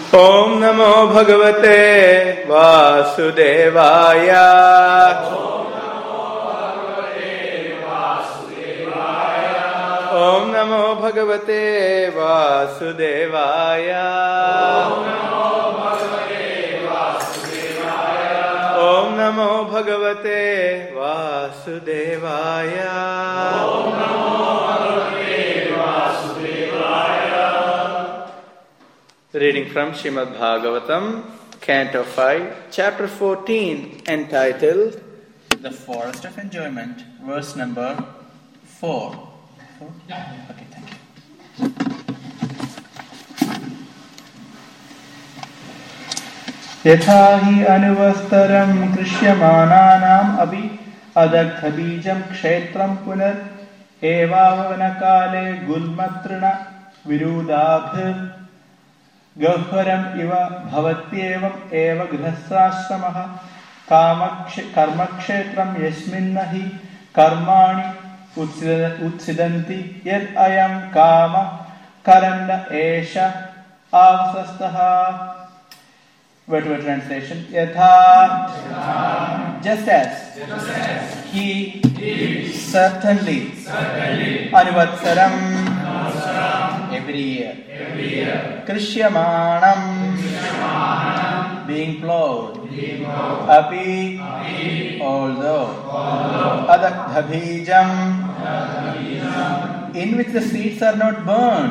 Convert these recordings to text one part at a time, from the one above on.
Om Namo Bhagavate Vasudevaya. Om Namo Bhagavate Vasudevaya. Om Namo Bhagavate Vasudevaya. Reading from Srimad Bhagavatam, Canto 5, Chapter 14, entitled The Forest of Enjoyment, verse number 4. Yeah. Okay, thank you. Yatha hi anuvastaram krishyamananam abhi adagdha bijam kshetram punar evavavanakale gulmatrana virudabhir gahvaram iva bhavatyevam eva grihasthashramaha karmakshetram yasminnahi karmani utsidanti yad ayam kama karanda esha avasastaha. Word-to-word translation. Yatha, just as he certainly anuvatsaram, every year. Krishyamanam, being plowed. Api, although. Adagdhabijam, in which the seeds are not burned.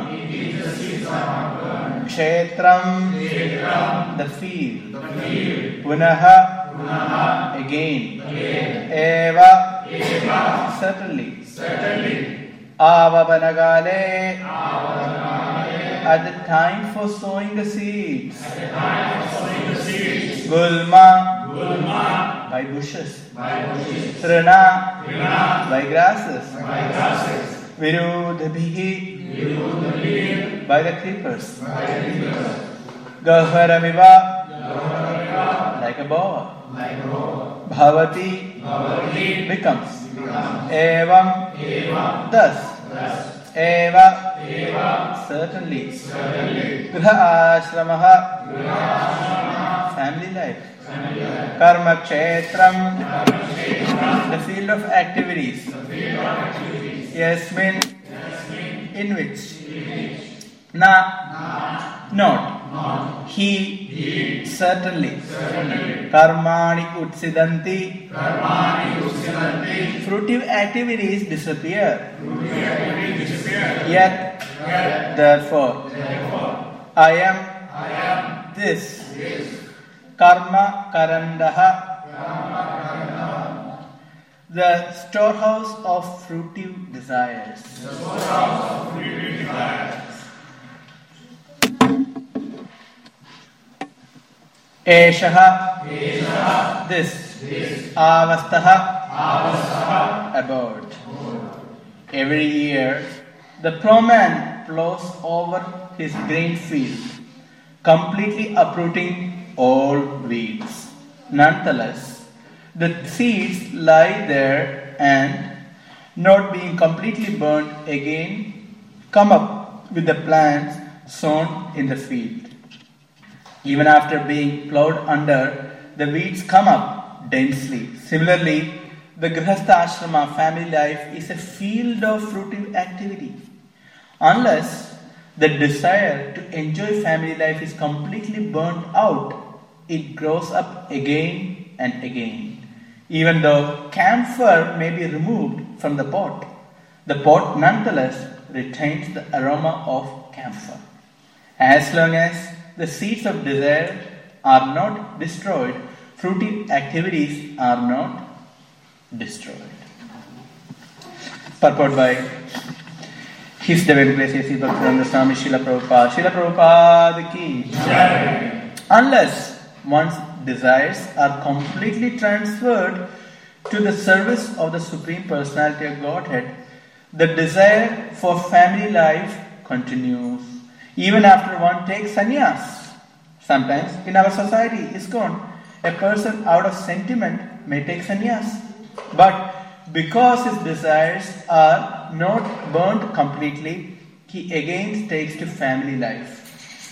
Kshetram, the field. Punaha, again. Eva, certainly. Avavanagale, at the time for sowing the seeds. Gulma, by bushes. Trina, by grasses. Virudhabhihi, by the creepers. Gahvaramiva, like a boa. Bhavati, becomes. Evam, thus. Eva, certainly. Griha ashramaha, family life. Karma kshetram, the field of activities. Yasmin, in which. Not. He, certainly. Karmani utsidanti, fruitive activities disappear. Yet, therefore, I am this. Karma karandaha, the storehouse of fruitive desires. Eshaha, this. Avastaha, abode. Every year, the plowman plows over his grain field, completely uprooting all weeds. Nonetheless, the seeds lie there and, not being completely burnt again, come up with the plants sown in the field. Even after being plowed under, the weeds come up densely. Similarly, the Grihastha Ashrama family life is a field of fruitive activity. Unless the desire to enjoy family life is completely burnt out, it grows up again and again. Even though camphor may be removed from the pot nonetheless retains the aroma of camphor. As long as the seeds of desire are not destroyed, fruitive activities are not destroyed. Purport by His Divine Grace A.C. Bhaktivedanta Swami Srila Prabhupada. Srila Prabhupada ki Jai. Unless one's desires are completely transferred to the service of the Supreme Personality of Godhead, the desire for family life continues even after one takes sannyas. Sometimes in our society, ISKCON, a person out of sentiment may take sannyas. But because his desires are not burnt completely, he again takes to family life.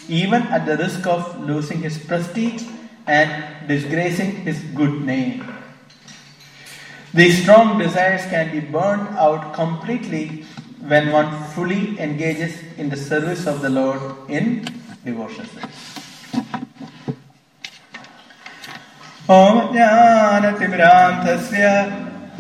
even at the risk of losing his prestige and disgracing his good name. These strong desires can be burned out completely when one fully engages in the service of the Lord in devotion. Om Jnanatimirantasya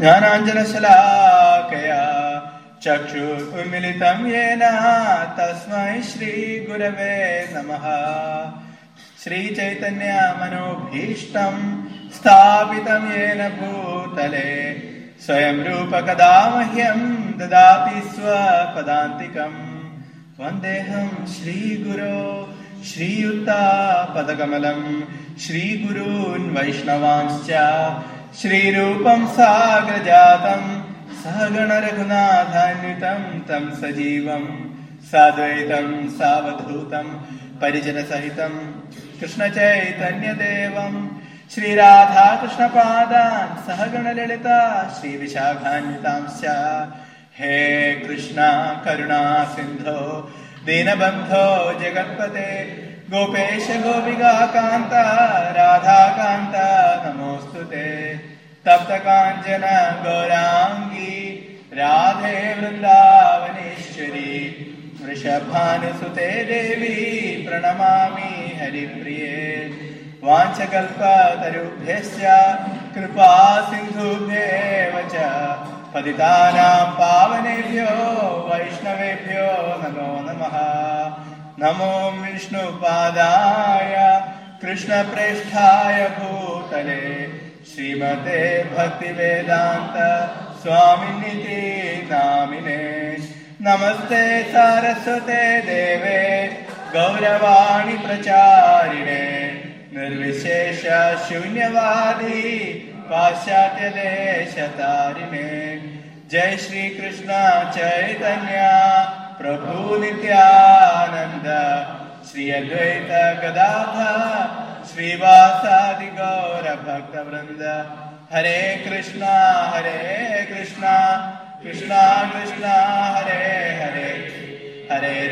Jnananjanashalakaya Chakshur Unmilitam Yena Tasmai Shri Gurave Namaha Shri Chaitanya Manobhishtam Sthapitam Yena Bhutale Swayam Rupa Kadamahyam Dadati Swapadantikam Vandeham Shri Guru Shri Yutta Padakamalam Shri Gurun Vaishnavanscha Shri Rupam Sagrajatam Sahagana Raghunathanvitam Tam Sajivam Sadvaitam Savadhutam Parijana Sahitam Krishna Chaitanya Devam Shri Radha Krishna Padan Sahagana Lalita Shri Vishakhanvitamscha He Krishna Karuna Sindho Dinabandho Jagatpate Gopesha Gopiga Kanta Radha Kanta Namostute Tapta Kanjana Gaurangi Radhe Vrindavaneshwari Vrishabhanusute Devi Pranamami Haripriye Vanchakalpa Tarubhyasya Kripa Sindhubhye Vacha Paditanam Pavanebhyo Vaishnavebhyo Namo Namaha Namo Vishnu Padaya Krishna Presthaya Bhutale Srimate Bhakti Vedanta Swaminiti Namine Namaste Saraswate Deve Gauravani Pracharine Nirvishesha Shunyavadi Paschatya Deshatarine Jai Shri Krishna Chaitanya Prabhu Nityananda Shri Advaita Gadadha Shri Vasadi Gaura Bhakta Vrinda Hare Krishna Krishna Krishna Hare Hare Hare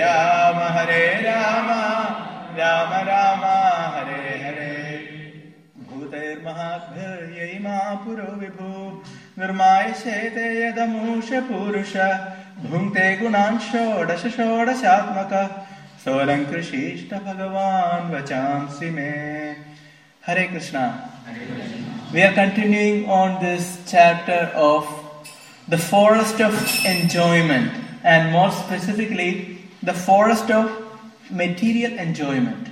Rama Rama Rama Hare Hare Bhutair Mahatbhyai Mahapuro Vibhu Nirmayashete Yadamusha Purusha Bhunte Gunansho Dashatmaka Solankrishishta Bhagavan Vachamsi Me. Hare Krishna. We are continuing on this chapter of the forest of enjoyment, and more specifically the forest of material enjoyment.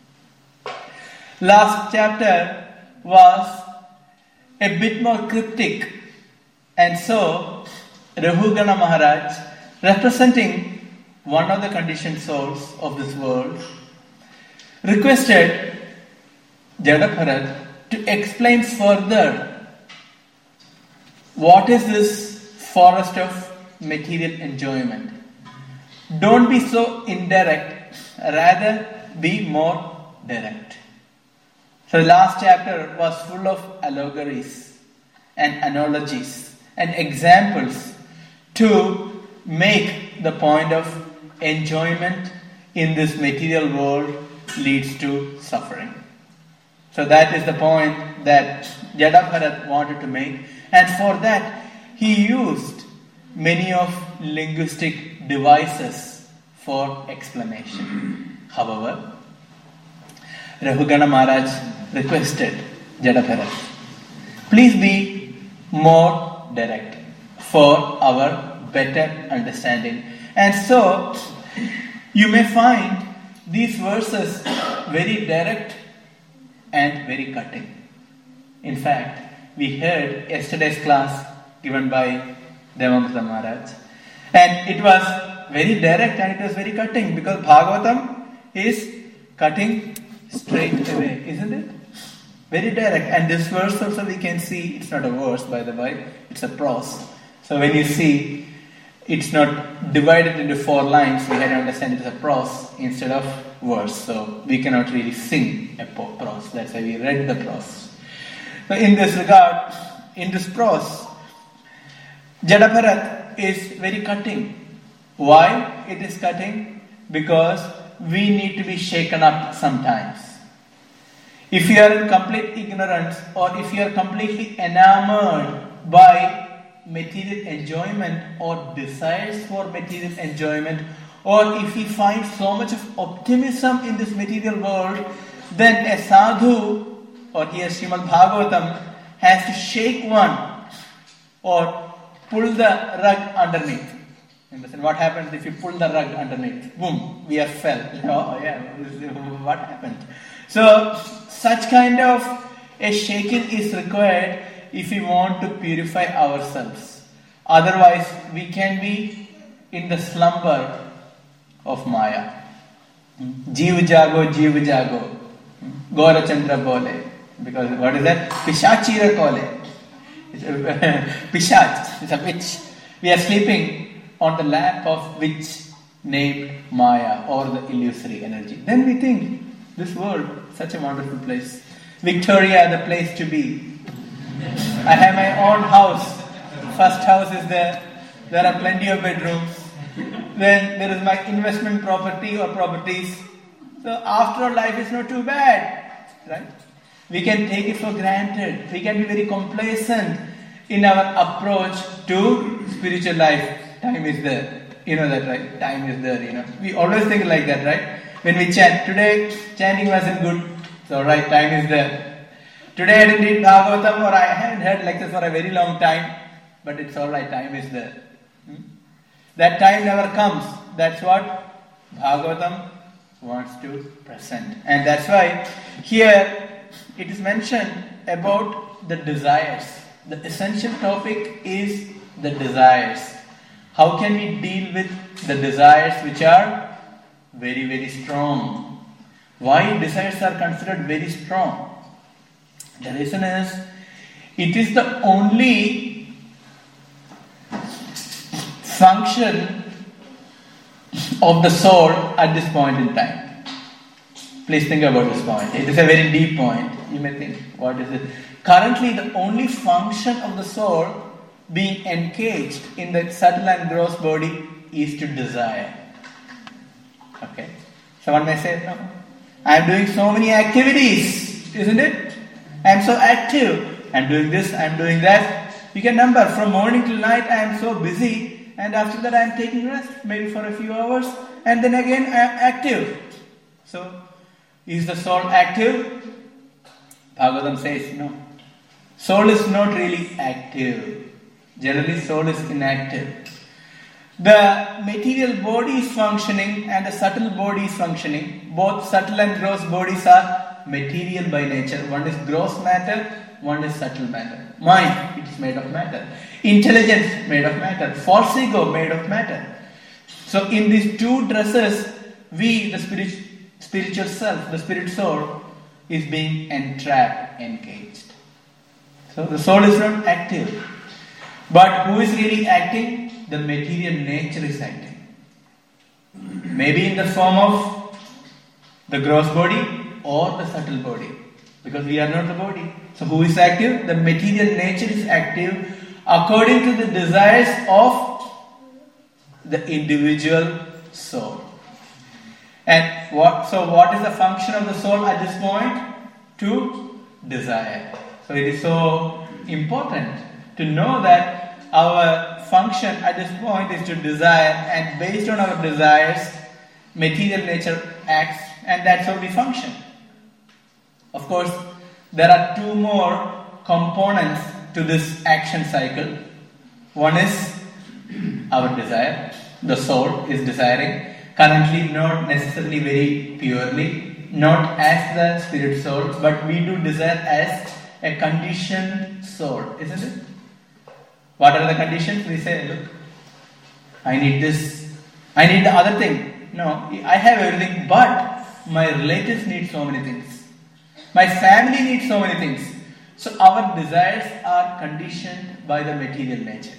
Last chapter was a bit more cryptic, and so Rahugana Maharaj, representing one of the conditioned souls of this world, requested Jadabharat to explain further what is this forest of material enjoyment. Don't be so indirect, rather be more direct. So the last chapter was full of allegories and analogies and examples to make the point of enjoyment in this material world leads to suffering. So that is the point that Jadabharat wanted to make, and for that he used many of linguistic devices for explanation. However, Rahugana Maharaj requested Jadabharat, please be more direct for our better understanding. And so you may find these verses very direct and very cutting. In fact, we heard yesterday's class given by Devamrita Maharaj, and it was very direct and it was very cutting, because Bhagavatam is cutting straight away, isn't it? Very direct. And this verse also we can see, it's not a verse by the way, it's a prose. So when you see it's not divided into 4 lines, we have to understand it's a prose instead of verse. So we cannot really sing a prose. That's why we read the prose. So in this regard, in this prose, Jadabharat is very cutting. Why it is cutting? Because we need to be shaken up sometimes. If you are in complete ignorance, or if you are completely enamored by material enjoyment or desires for material enjoyment, or if we find so much of optimism in this material world, then a sadhu, or here Srimad Bhagavatam, has to shake one or pull the rug underneath. Understand what happens if you pull the rug underneath? Boom, we have fell. Oh yeah, what happened? So such kind of a shaking is required if we want to purify ourselves. Otherwise, we can be in the slumber of Maya. Jeev jago, Gaura Chandra bole. Because what is that? Pishachira kole. Pishach, it's a witch. We are sleeping on the lap of witch named Maya, or the illusory energy. Then we think, this world, such a wonderful place. Victoria, the place to be. I have my own house. First house is there. There are plenty of bedrooms. Then there is my investment property or properties. So after all, life is not too bad. Right? We can take it for granted. We can be very complacent in our approach to spiritual life. Time is there. You know that, right? Time is there, We always think like that, right? When we chant, today chanting wasn't good. It's alright, time is there. Today I didn't read Bhagavatam, or I haven't heard lectures for a very long time. But it's alright, time is there. That time never comes. That's what Bhagavatam wants to present. And that's why here it is mentioned about the desires. The essential topic is the desires. How can we deal with the desires which are very, very strong? Why desires are considered very strong? The reason is, it is the only function of the soul at this point in time. Please think about this point. It is a very deep point. You may think, what is it? Currently, the only function of the soul being engaged in the subtle and gross body is to desire. Okay? Someone may say, no, I am doing so many activities, isn't it? I am so active. I am doing this, I am doing that. You can number from morning till night, I am so busy, and after that I am taking rest, maybe for a few hours, and then again I am active. So, is the soul active? Bhagavatam says no. Soul is not really active. Generally, soul is inactive. The material body is functioning and the subtle body is functioning. Both subtle and gross bodies are material by nature. One is gross matter, one is subtle matter. Mind, it is made of matter. Intelligence, made of matter. False ego, made of matter. So in these two dresses, we, the spiritual self, the spirit soul, is being entrapped, engaged. So the soul is not active. But who is really acting? The material nature is acting. Maybe in the form of the gross body or the subtle body. Because we are not the body. So who is active? The material nature is active according to the desires of the individual soul. And what is the function of the soul at this point? To desire. So it is so important to know that our function at this point is to desire, and based on our desires, material nature acts, and that's how we function. Of course, there are two more components to this action cycle. One is our desire. The soul is desiring. Currently, not necessarily very purely, not as the spirit soul, but we do desire as a conditioned soul, isn't it? What are the conditions? We say, look, I need this, I need the other thing. No, I have everything, but my relatives need so many things. My family needs so many things. So our desires are conditioned by the material nature.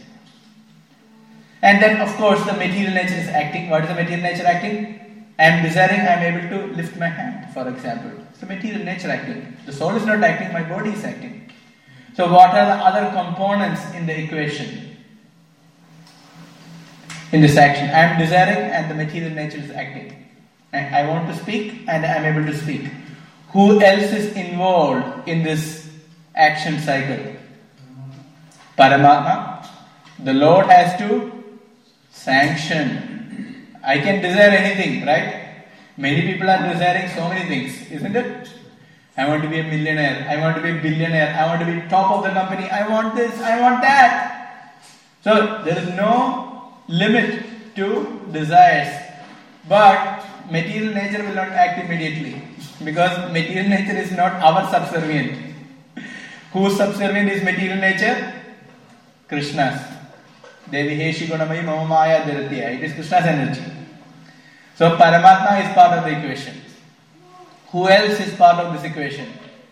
And then, of course, the material nature is acting. What is the material nature acting? I am desiring, I am able to lift my hand, for example. So material nature acting. The soul is not acting, my body is acting. So what are the other components in the equation? In this action, I am desiring and the material nature is acting. and I want to speak and I am able to speak. Who else is involved in this action cycle? Paramatma. The Lord has to sanction. I can desire anything, right? Many people are desiring so many things, isn't it? I want to be a millionaire. I want to be a billionaire. I want to be top of the company. I want this. I want that. So there is no limit to desires. But material nature will not act immediately. Because material nature is not our subservient. Whose subservient is material nature? Krishna's. Devi Heshi Gunamai Mamamaya Dhiratya. It is Krishna's energy. So Paramatma is part of the equation. Who else is part of this equation?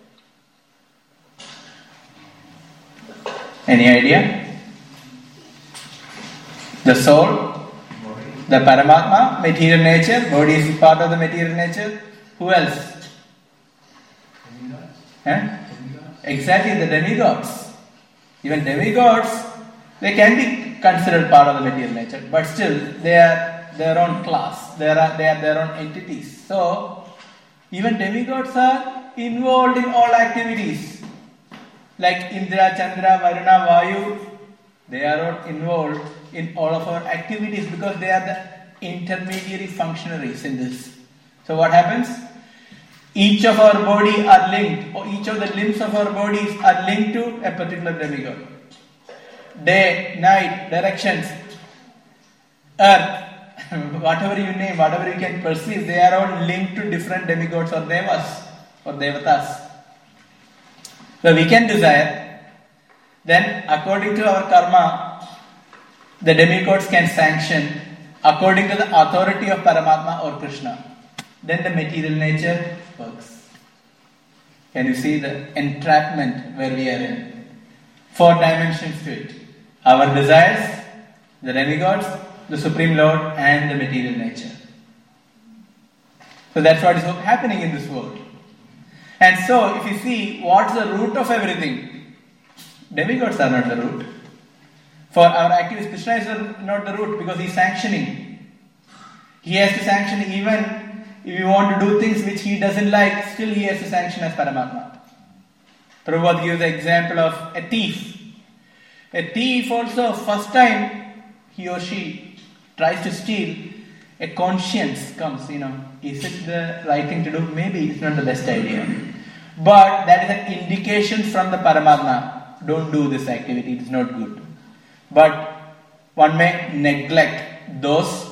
Any idea? The soul, the Paramatma, material nature, body is part of the material nature. Who else? Exactly, the demigods. Even demigods, they can be considered part of the material nature, but still they are their own class. They are their own entities. So even demigods are involved in all activities. Like Indra, Chandra, Varuna, Vayu, they are all involved in all of our activities because they are the intermediary functionaries in this. So what happens? Each of our body are linked, or each of the limbs of our bodies are linked to a particular demigod. Day, night, directions, earth, whatever you name, whatever you can perceive, they are all linked to different demigods or devas or devatas. So we can desire, then according to our karma, the demigods can sanction according to the authority of Paramatma or Krishna. Then the material nature works. Can you see the entrapment where we are in? 4 dimensions to it. Our desires, the demigods, the Supreme Lord, and the material nature. So that's what is happening in this world. And so, if you see what's the root of everything, demigods are not the root. For our activities, Krishna is not the root because he is sanctioning. He has to sanction even if you want to do things which he doesn't like, still he has to sanction as Paramatma. Prabhupada gives the example of a thief. A thief also, first time he or she tries to steal, a conscience comes, is it the right thing to do? Maybe it's not the best idea. But that is an indication from the Paramatma. Don't do this activity, it is not good. But one may neglect those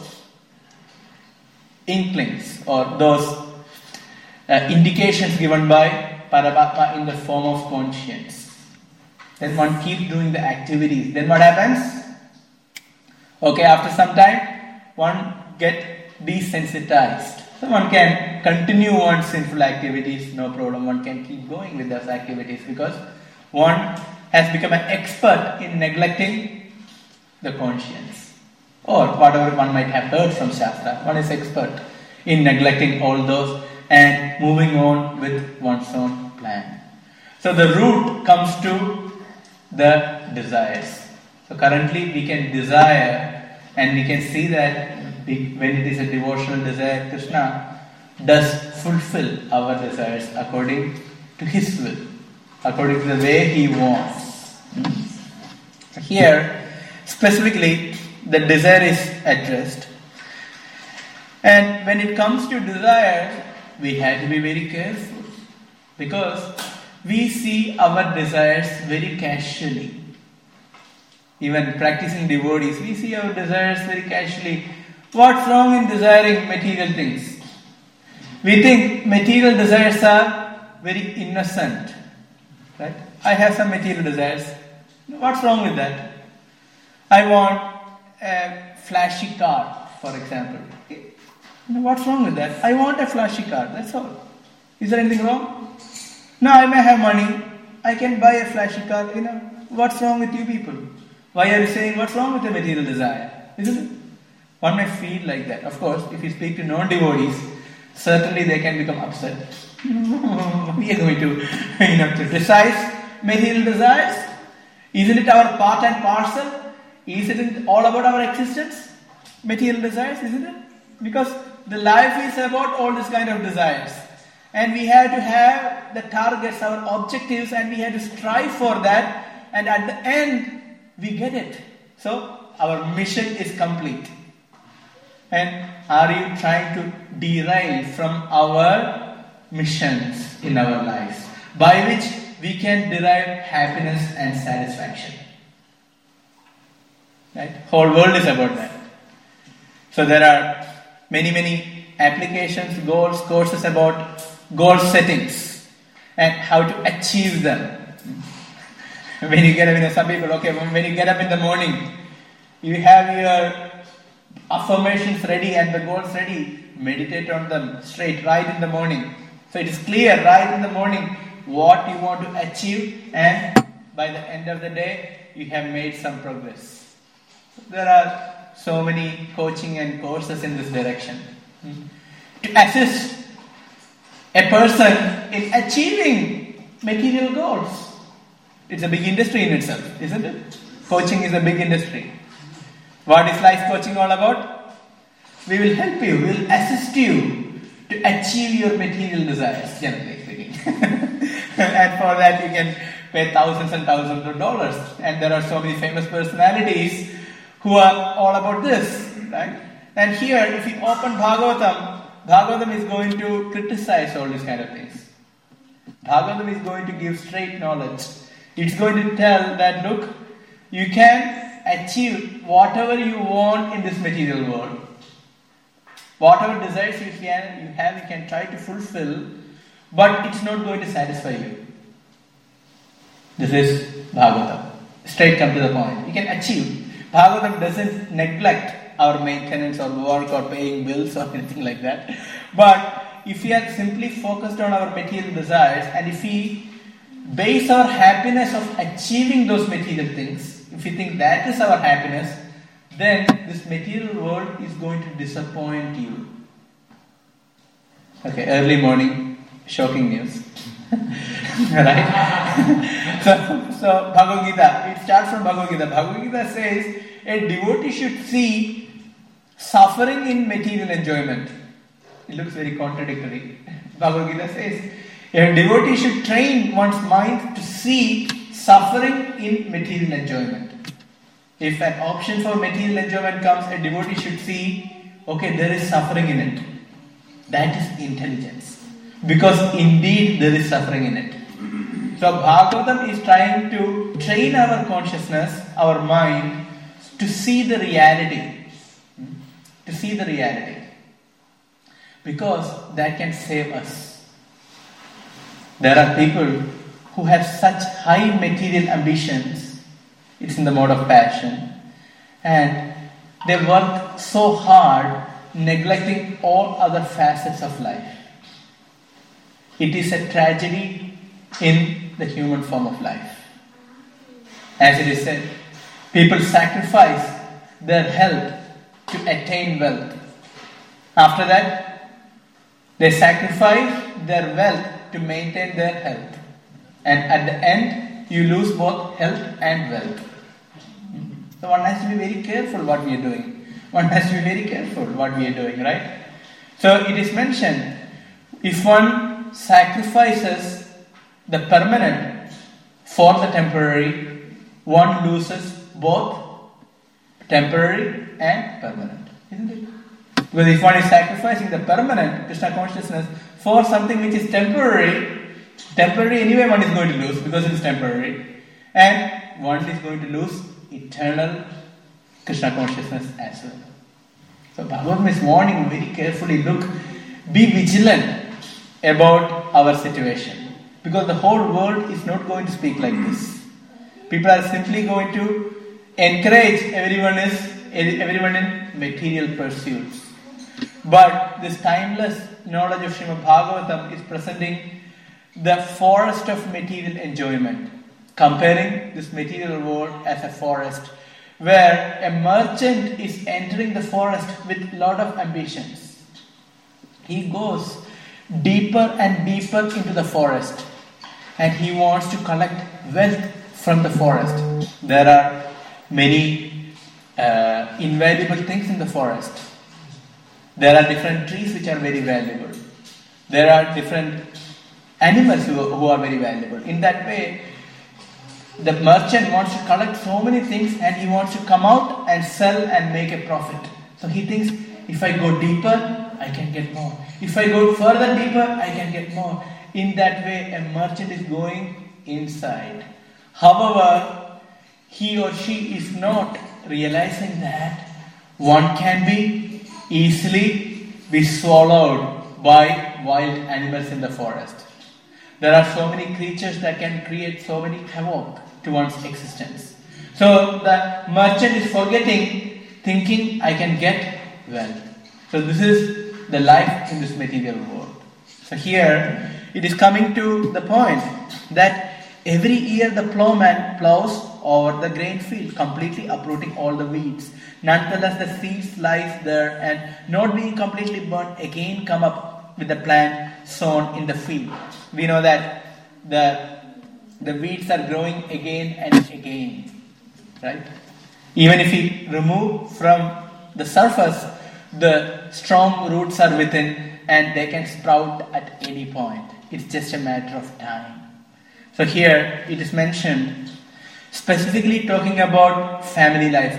inklings or those indications given by Paramatma in the form of conscience. Then one keeps doing the activities. Then what happens? Okay, after some time, one get desensitized. So one can continue one's sinful activities, no problem. One can keep going with those activities because one has become an expert in neglecting the conscience. Or whatever one might have heard from Shastra. One is expert in neglecting all those and moving on with one's own plan. So the root comes to the desires. So currently we can desire, and we can see that when it is a devotional desire, Krishna does fulfill our desires according to his will, according to the way he wants. Here, specifically, the desire is addressed. And when it comes to desire, we have to be very careful because we see our desires very casually. Even practicing devotees, we see our desires very casually. What's wrong in desiring material things? We think material desires are very innocent. Right? I have some material desires. What's wrong with that? I want a flashy car, for example. What's wrong with that? I want a flashy car, that's all. Is there anything wrong? No, I may have money. I can buy a flashy car. What's wrong with you people? Why are you saying what's wrong with the material desire? Isn't it? One may feel like that. Of course, if you speak to non-devotees, certainly they can become upset. We are going to criticize material desires. Isn't it our part and parcel? Isn't it all about our existence? Material desires, isn't it? Because the life is about all this kind of desires. And we have to have the targets, our objectives, and we have to strive for that. And at the end, we get it. So, our mission is complete. And are you trying to derail from our missions in our lives, by which we can derive happiness and satisfaction? Right? Whole world is about that. So there are many applications, goals, courses about goal settings and how to achieve them. When you get up, some people, when you get up in the morning, you have your affirmations ready and the goals ready. Meditate on them straight, right in the morning. So it is clear right in the morning what you want to achieve, and by the end of the day, you have made some progress. There are so many coaching and courses in this direction to assist a person in achieving material goals. It's a big industry in itself, isn't it? Coaching is a big industry. What is life coaching all about? We will help you, we will assist you to achieve your material desires, generally speaking. And for that you can pay thousands and thousands of dollars. And there are so many famous personalities who are all about this, right? And here, if you open Bhagavatam is going to criticize all these kind of things. Bhagavatam is going to give straight knowledge. It's going to tell that, look, you can achieve whatever you want in this material world. Whatever desires you can try to fulfill, but it's not going to satisfy you. This is Bhagavatam. Straight come to the point. You can achieve. Bhagavatam doesn't neglect our maintenance or work or paying bills or anything like that. But if we are simply focused on our material desires, and if we base our happiness of achieving those material things, if we think that is our happiness, then this material world is going to disappoint you. Okay, early morning, shocking news. Right? So Bhagavad Gita, it starts from Bhagavad Gita. Bhagavad Gita says a devotee should see suffering in material enjoyment. It looks very contradictory. Bhagavad Gita says a devotee should train one's mind to see suffering in material enjoyment. If an option for material enjoyment comes, a devotee should see, okay, there is suffering in it. That is intelligence. Because indeed there is suffering in it. So Bhagavatam is trying to train our consciousness, our mind, to see the reality. To see the reality. Because that can save us. There are people who have such high material ambitions. It's in the mode of passion. And they work so hard, neglecting all other facets of life. It is a tragedy in the human form of life. As it is said, people sacrifice their health to attain wealth. After that, they sacrifice their wealth to maintain their health. And at the end, you lose both health and wealth. So one has to be very careful what we are doing. One has to be very careful what we are doing, right? So it is mentioned, if one sacrifices the permanent for the temporary, one loses both temporary and permanent. Isn't it? Because if one is sacrificing the permanent Krishna consciousness for something which is temporary anyway one is going to lose because it is temporary. And one is going to lose eternal Krishna consciousness as well. So Bhagavatam is warning very carefully, look, be vigilant about our situation. Because the whole world is not going to speak like this. People are simply going to encourage everyone in material pursuits. But this timeless knowledge of Srimad Bhagavatam is presenting the forest of material enjoyment, comparing this material world as a forest where a merchant is entering the forest with a lot of ambitions. He goes deeper and deeper into the forest and he wants to collect wealth from the forest. There are many invaluable things in the forest. There are different trees which are very valuable. There are different animals who are very valuable. In that way, the merchant wants to collect so many things and he wants to come out and sell and make a profit. So he thinks, if I go deeper, I can get more. If I go further deeper, I can get more. In that way, a merchant is going inside. However, he or she is not realizing that one can be easily be swallowed by wild animals in the forest. There are so many creatures that can create so many havoc to one's existence. So the merchant is forgetting, thinking, I can get wealth. So this is the life in this material world. So here it is coming to the point that every year the plowman plows over the grain field, completely uprooting all the weeds. Nonetheless, the seeds lies there and not being completely burnt, again come up with the plant sown in the field. We know that the weeds are growing again and again, right? Even if we remove from the surface, the strong roots are within and they can sprout at any point. It's just a matter of time. So here it is mentioned, specifically talking about family life,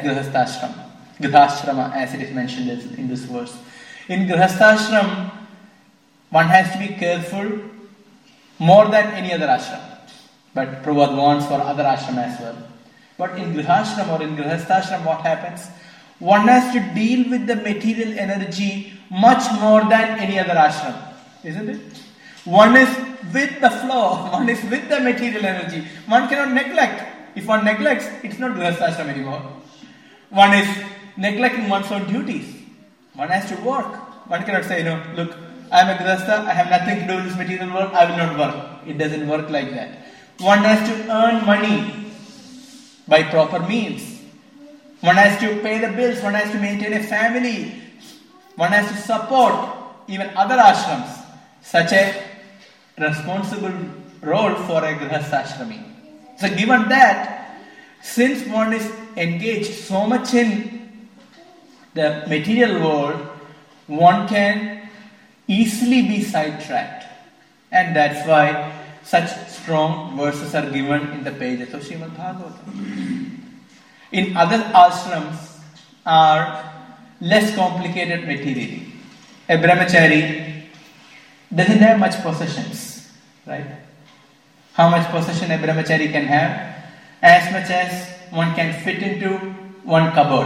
Grihashrama, as it is mentioned in this verse. In Grihasthashram, one has to be careful more than any other ashram. But Prabhupada warns for other ashram as well. But in Grihashram or in Grihasthashram, what happens? One has to deal with the material energy much more than any other ashram. Isn't it? One is with the flow, one is with the material energy. One cannot neglect. If one neglects, it's not Grihasthashram anymore. One is neglecting one's own duties. One has to work. One cannot say, look, I am a Grihastha, I have nothing to do with this material world, I will not work. It doesn't work like that. One has to earn money by proper means. One has to pay the bills, one has to maintain a family. One has to support even other ashrams. Such a responsible role for a Grihastha-ashrami. So given that, since one is engaged so much in the material world, one can easily be sidetracked. And that's why such strong verses are given in the pages of Srimad Bhagavatam. In other ashrams are less complicated materially. A brahmachari doesn't have much possessions, right? How much possession a brahmachari can have? As much as one can fit into one cupboard.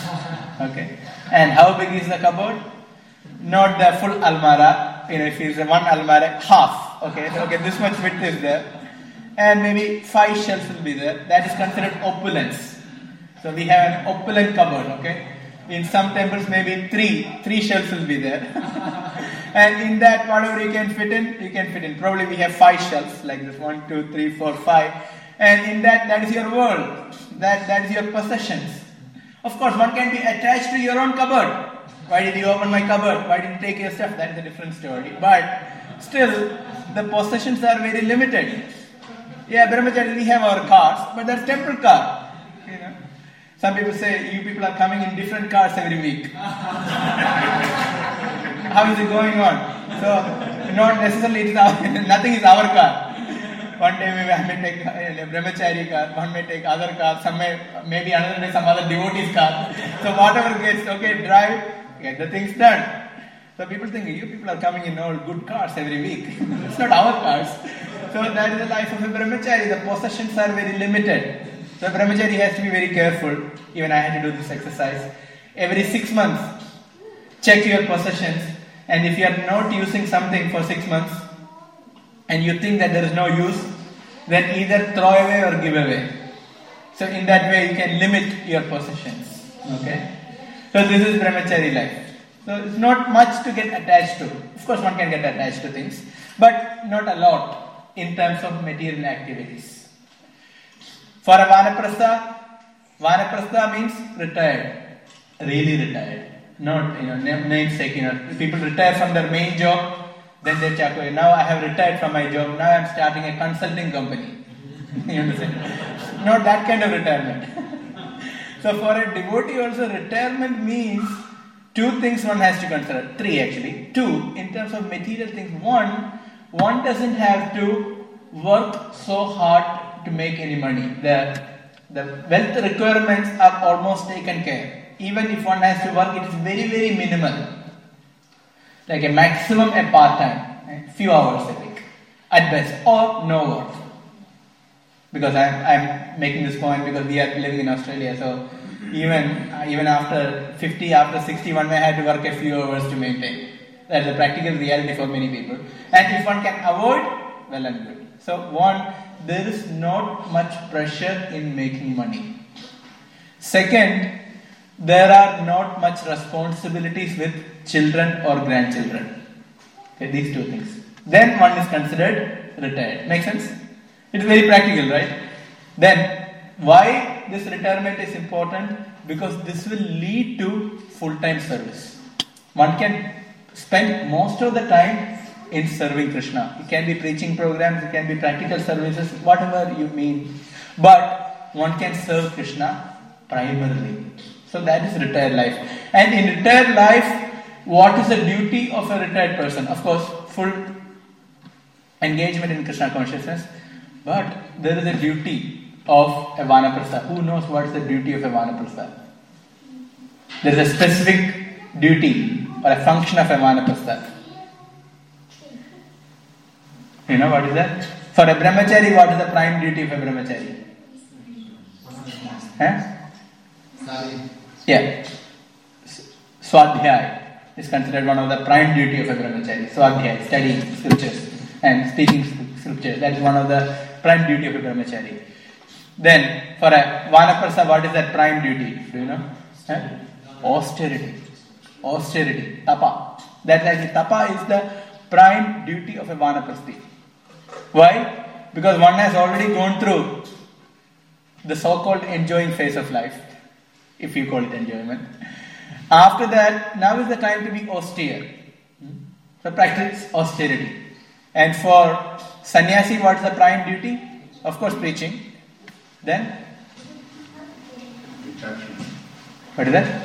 Okay? And how big is the cupboard? Not the full almara. If it's one almara, half. Okay, this much width is there. And maybe 5 shelves will be there. That is considered opulence. So we have an opulent cupboard, okay? In some temples, maybe three shelves will be there. And in that, whatever you can fit in, you can fit in. Probably we have 5 shelves, like this, 1, 2, 3, 4, 5. And in that is your world. That is your possessions. Of course, one can be attached to your own cupboard. Why did you open my cupboard? Why did you take your stuff? That is a different story. But still, the possessions are very limited. Yeah, brahmachari, we have our cars, but that's temple car. Some people say, you people are coming in different cars every week. How is it going on? So, not necessarily, nothing is our car. One day we may take a brahmachari car, one may take other car, maybe another day some other devotee's car. So whatever gets, okay, drive, get the things done. So people think, you people are coming in all good cars every week. It's not our cars. So that is the life of a brahmachari. The possessions are very limited. So a brahmachari has to be very careful. Even I had to do this exercise. Every 6 months, check your possessions. And if you are not using something for 6 months, and you think that there is no use, then either throw away or give away. So in that way you can limit your possessions. Okay? So this is brahmachari life. So it's not much to get attached to. Of course one can get attached to things, but not a lot in terms of material activities. For a vanaprastha means retired. Really retired. Not, namesake, people retire from their main job. Then they check, now I have retired from my job, now I am starting a consulting company. You understand? Not that kind of retirement. So for a devotee also, retirement means two things one has to consider. Three actually. Two, in terms of material things. One doesn't have to work so hard to make any money. The wealth requirements are almost taken care. Even if one has to work, it is very, very minimal. Like a maximum a part-time, right? Few hours a week at best, or no work. Because I'm making this point because we are living in Australia, so even after 50, after 60, one may have to work a few hours to maintain. That's a practical reality for many people. And if one can avoid, well and good. So one, there is not much pressure in making money. Second, there are not much responsibilities with children or grandchildren. Okay, these two things. Then one is considered retired. Make sense? It's very practical, right? Then, why this retirement is important? Because this will lead to full-time service. One can spend most of the time in serving Krishna. It can be preaching programs, it can be practical services, whatever you mean. But one can serve Krishna primarily. So that is retired life. And in retired life, what is the duty of a retired person? Of course, full engagement in Krishna consciousness. But there is a duty of a Vanaprastha. Who knows what is the duty of a Vanaprastha? There is a specific duty or a function of a Vanaprastha. You know what is that? For a Brahmachari, what is the prime duty of a Brahmachari? Yeah. Swadhyay is considered one of the prime duty of a Brahmachari. Swadhyay, studying scriptures and speaking scriptures. That is one of the prime duty of a Brahmachari. Then, for a Vanaprastha, what is that prime duty? Do you know? Austerity. Austerity. Tapa. That is, tapa is the prime duty of a Vanaprasthi. Why? Because one has already gone through the so-called enjoying phase of life, if you call it enjoyment. After that, now is the time to be austere. So practice austerity. And for sannyasi, what is the prime duty? Of course, preaching. Then? Detachment. What is that?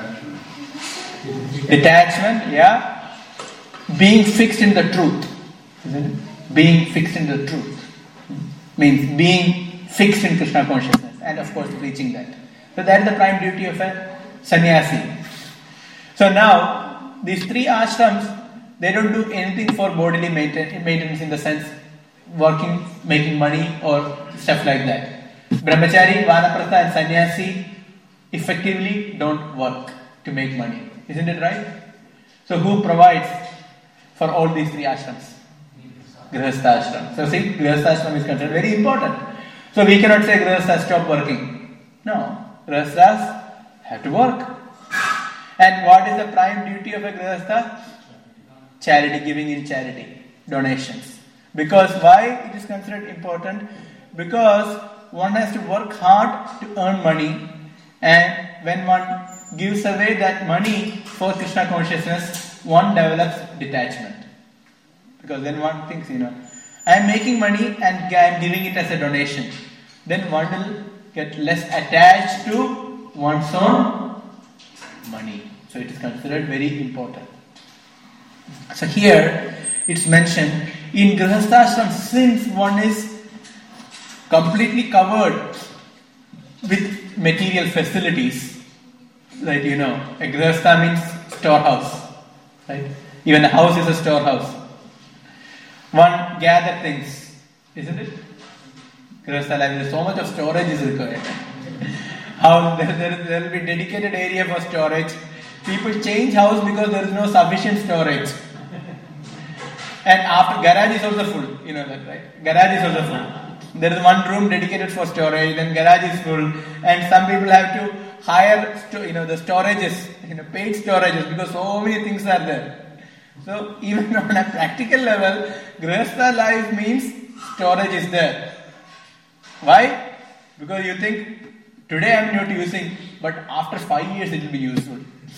Detachment. Detachment, yeah. Being fixed in the truth. Isn't it? Being fixed in the truth. Means being fixed in Krishna consciousness. And of course, preaching that. So that is the prime duty of a sannyasi. So now, these three ashrams, they don't do anything for bodily maintenance in the sense working, making money or stuff like that. Brahmachari, Vanaprastha and Sannyasi effectively don't work to make money. Isn't it right? So who provides for all these three ashrams? Grihastha ashram. So see, Grihastha ashram is considered very important. So we cannot say Grihasthas stop working. No, Grihasthas have to work. And what is the prime duty of a Grihastha? Charity, giving in charity, donations. Because why it is considered important? Because one has to work hard to earn money, and when one gives away that money for Krishna consciousness, one develops detachment. Because then one thinks, I am making money and I am giving it as a donation. Then one will get less attached to one's own money. So it is considered very important. So here it's mentioned in Grihastha ashram, since one is completely covered with material facilities, right? A Grihastha means storehouse, right? Even a house is a storehouse. One gather things, isn't it? Grihastha life, there is so much of storage is required. How there will be dedicated area for storage. People change house because there is no sufficient storage. And after garage is also full, you know that, right? Garage is also full. There is one room dedicated for storage, then garage is full, and some people have to hire, the storages, paid storages, because so many things are there. So even on a practical level, Grihastha life means storage is there. Why? Because you think today I am not using, but after 5 years it will be useful.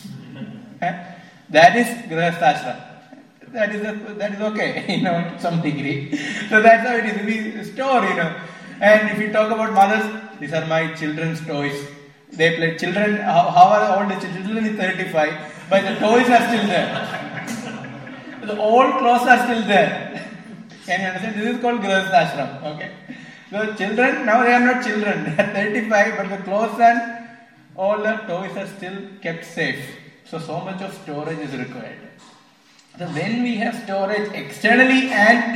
That is Grihastha ashram. That is okay, to some degree. So that's how it is. We store, And if you talk about mothers, these are my children's toys. They play. Children, how are all the children is 35, but the toys are still there. The old clothes are still there. Can you understand? This is called Grihastha Ashram. Okay. So children, now they are not children. They are 35, but the clothes and all the toys are still kept safe. So much of storage is required. So when we have storage externally and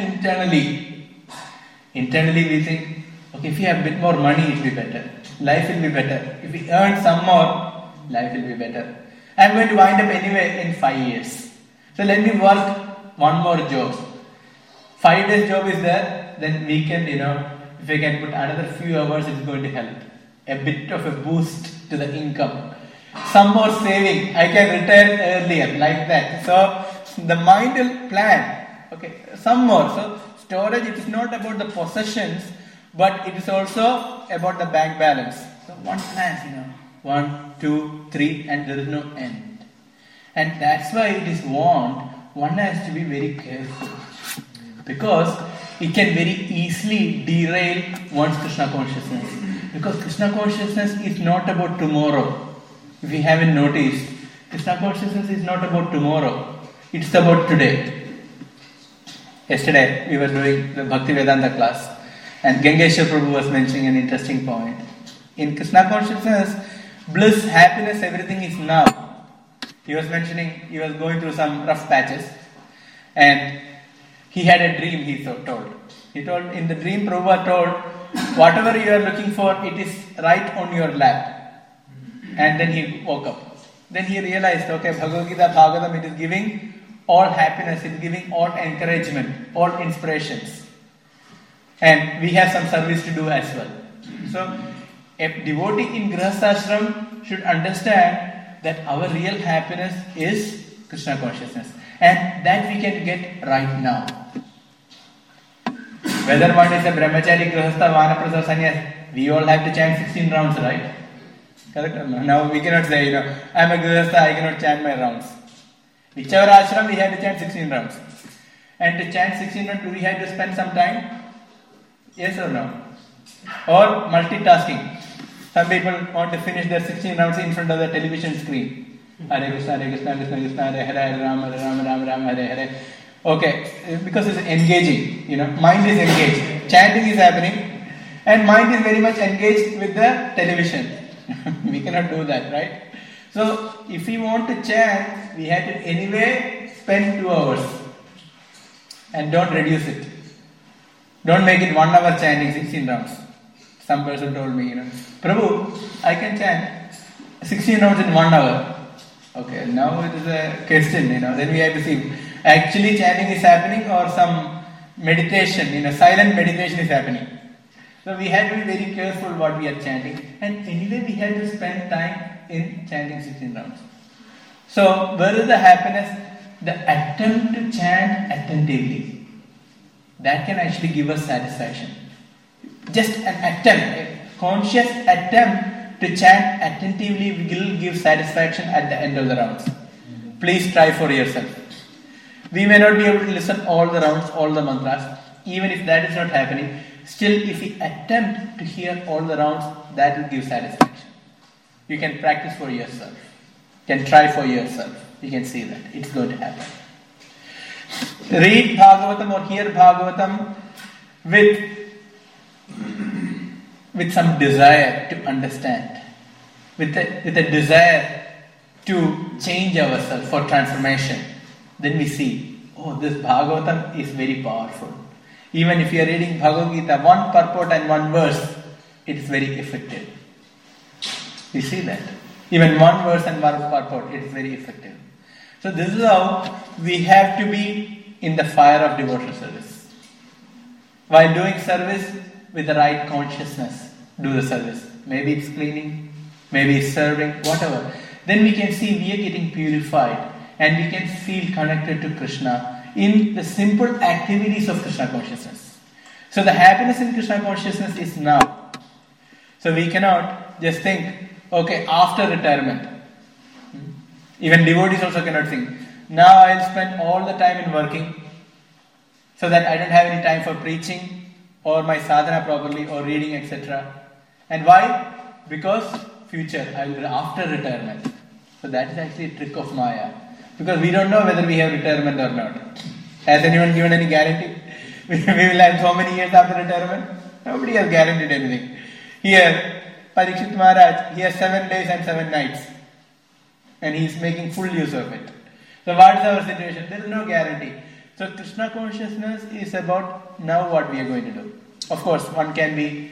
internally we think, okay, if we have a bit more money, it will be better. Life will be better. If we earn some more, life will be better. I am going to wind up anyway in 5 years. So let me work one more job. 5 days job is there, then weekend, if I can put another few hours, it's going to help. A bit of a boost to the income. Some more saving, I can retire earlier, like that. So the mind will plan, okay, some more. So storage, it is not about the possessions, but it is also about the bank balance. So one plans, 1, 2, 3, and there is no end. And that's why it is warned, one has to be very careful. Because it can very easily derail one's Krishna consciousness. Because Krishna consciousness is not about tomorrow. If you haven't noticed, Krishna consciousness is not about tomorrow. It's about today. Yesterday we were doing the Bhakti Vedanta class, and Gangeshwar Prabhu was mentioning an interesting point. In Krishna consciousness, bliss, happiness, everything is now. He was mentioning, he was going through some rough patches, and he had a dream, he told. He told, in the dream, Prabhupada told, whatever you are looking for, it is right on your lap. And then he woke up. Then he realized, okay, Bhagavad Gita, Bhagavatam, it is giving all happiness, it is giving all encouragement, all inspirations. And we have some service to do as well. So, a devotee in Grihastha Ashram should understand that our real happiness is Krishna consciousness. And that we can get right now. Whether one is a brahmachari, grihastha, vanaprastha, sannyas, we all have to chant 16 rounds, right? Correct? Now we cannot say, I am a grihastha, I cannot chant my rounds. Whichever ashram, we have to chant 16 rounds. And to chant 16 rounds, do we have to spend some time? Yes or no? Or multitasking. Some people want to finish their 16 rounds in front of the television screen. Hare Krishna, Krishna Krishna, Hare Hare, Hare Rama, Rama Rama, Hare Hare. Okay, because it's engaging, mind is engaged. Chanting is happening and mind is very much engaged with the television. We cannot do that, right? So, if we want to chant, we have to anyway spend 2 hours. And don't reduce it. Don't make it 1 hour chanting 16 rounds. Some person told me, Prabhu, I can chant 16 rounds in 1 hour. Okay, now it is a question, then we have to see, actually chanting is happening or some meditation, silent meditation is happening. So we have to be very careful what we are chanting. And anyway, we have to spend time in chanting 16 rounds. So, where is the happiness? The attempt to chant attentively. That can actually give us satisfaction. Just an attempt, a conscious attempt to chant attentively will give satisfaction at the end of the rounds. Please try for yourself. We may not be able to listen all the rounds, all the mantras. Even if that is not happening, still if we attempt to hear all the rounds, that will give satisfaction. You can practice for yourself. You can try for yourself. You can see that. It's going to happen. Read Bhagavatam or hear Bhagavatam with some desire to understand. With a desire to change ourselves for transformation. Then we see, this Bhagavatam is very powerful. Even if you are reading Bhagavad Gita, one purport and one verse, it is very effective. You see that? Even one verse and one purport, it is very effective. So this is how we have to be in the fire of devotional service. While doing service with the right consciousness, do the service. Maybe it's cleaning, maybe it's serving, whatever. Then we can see we are getting purified and we can feel connected to Krishna in the simple activities of Krishna consciousness. So the happiness in Krishna consciousness is now. So we cannot just think, okay, after retirement. Even devotees also cannot think, now I'll spend all the time in working so that I don't have any time for preaching or my sadhana properly or reading, etc. And why? Because future, after retirement. So that is actually a trick of Maya. Because we don't know whether we have retirement or not. Has anyone given any guarantee? We will have so many years after retirement? Nobody has guaranteed anything. Here, Parikshit Maharaj, he has 7 days and 7 nights. And he is making full use of it. So what is our situation? There is no guarantee. So Krishna consciousness is about now what we are going to do. Of course, one can be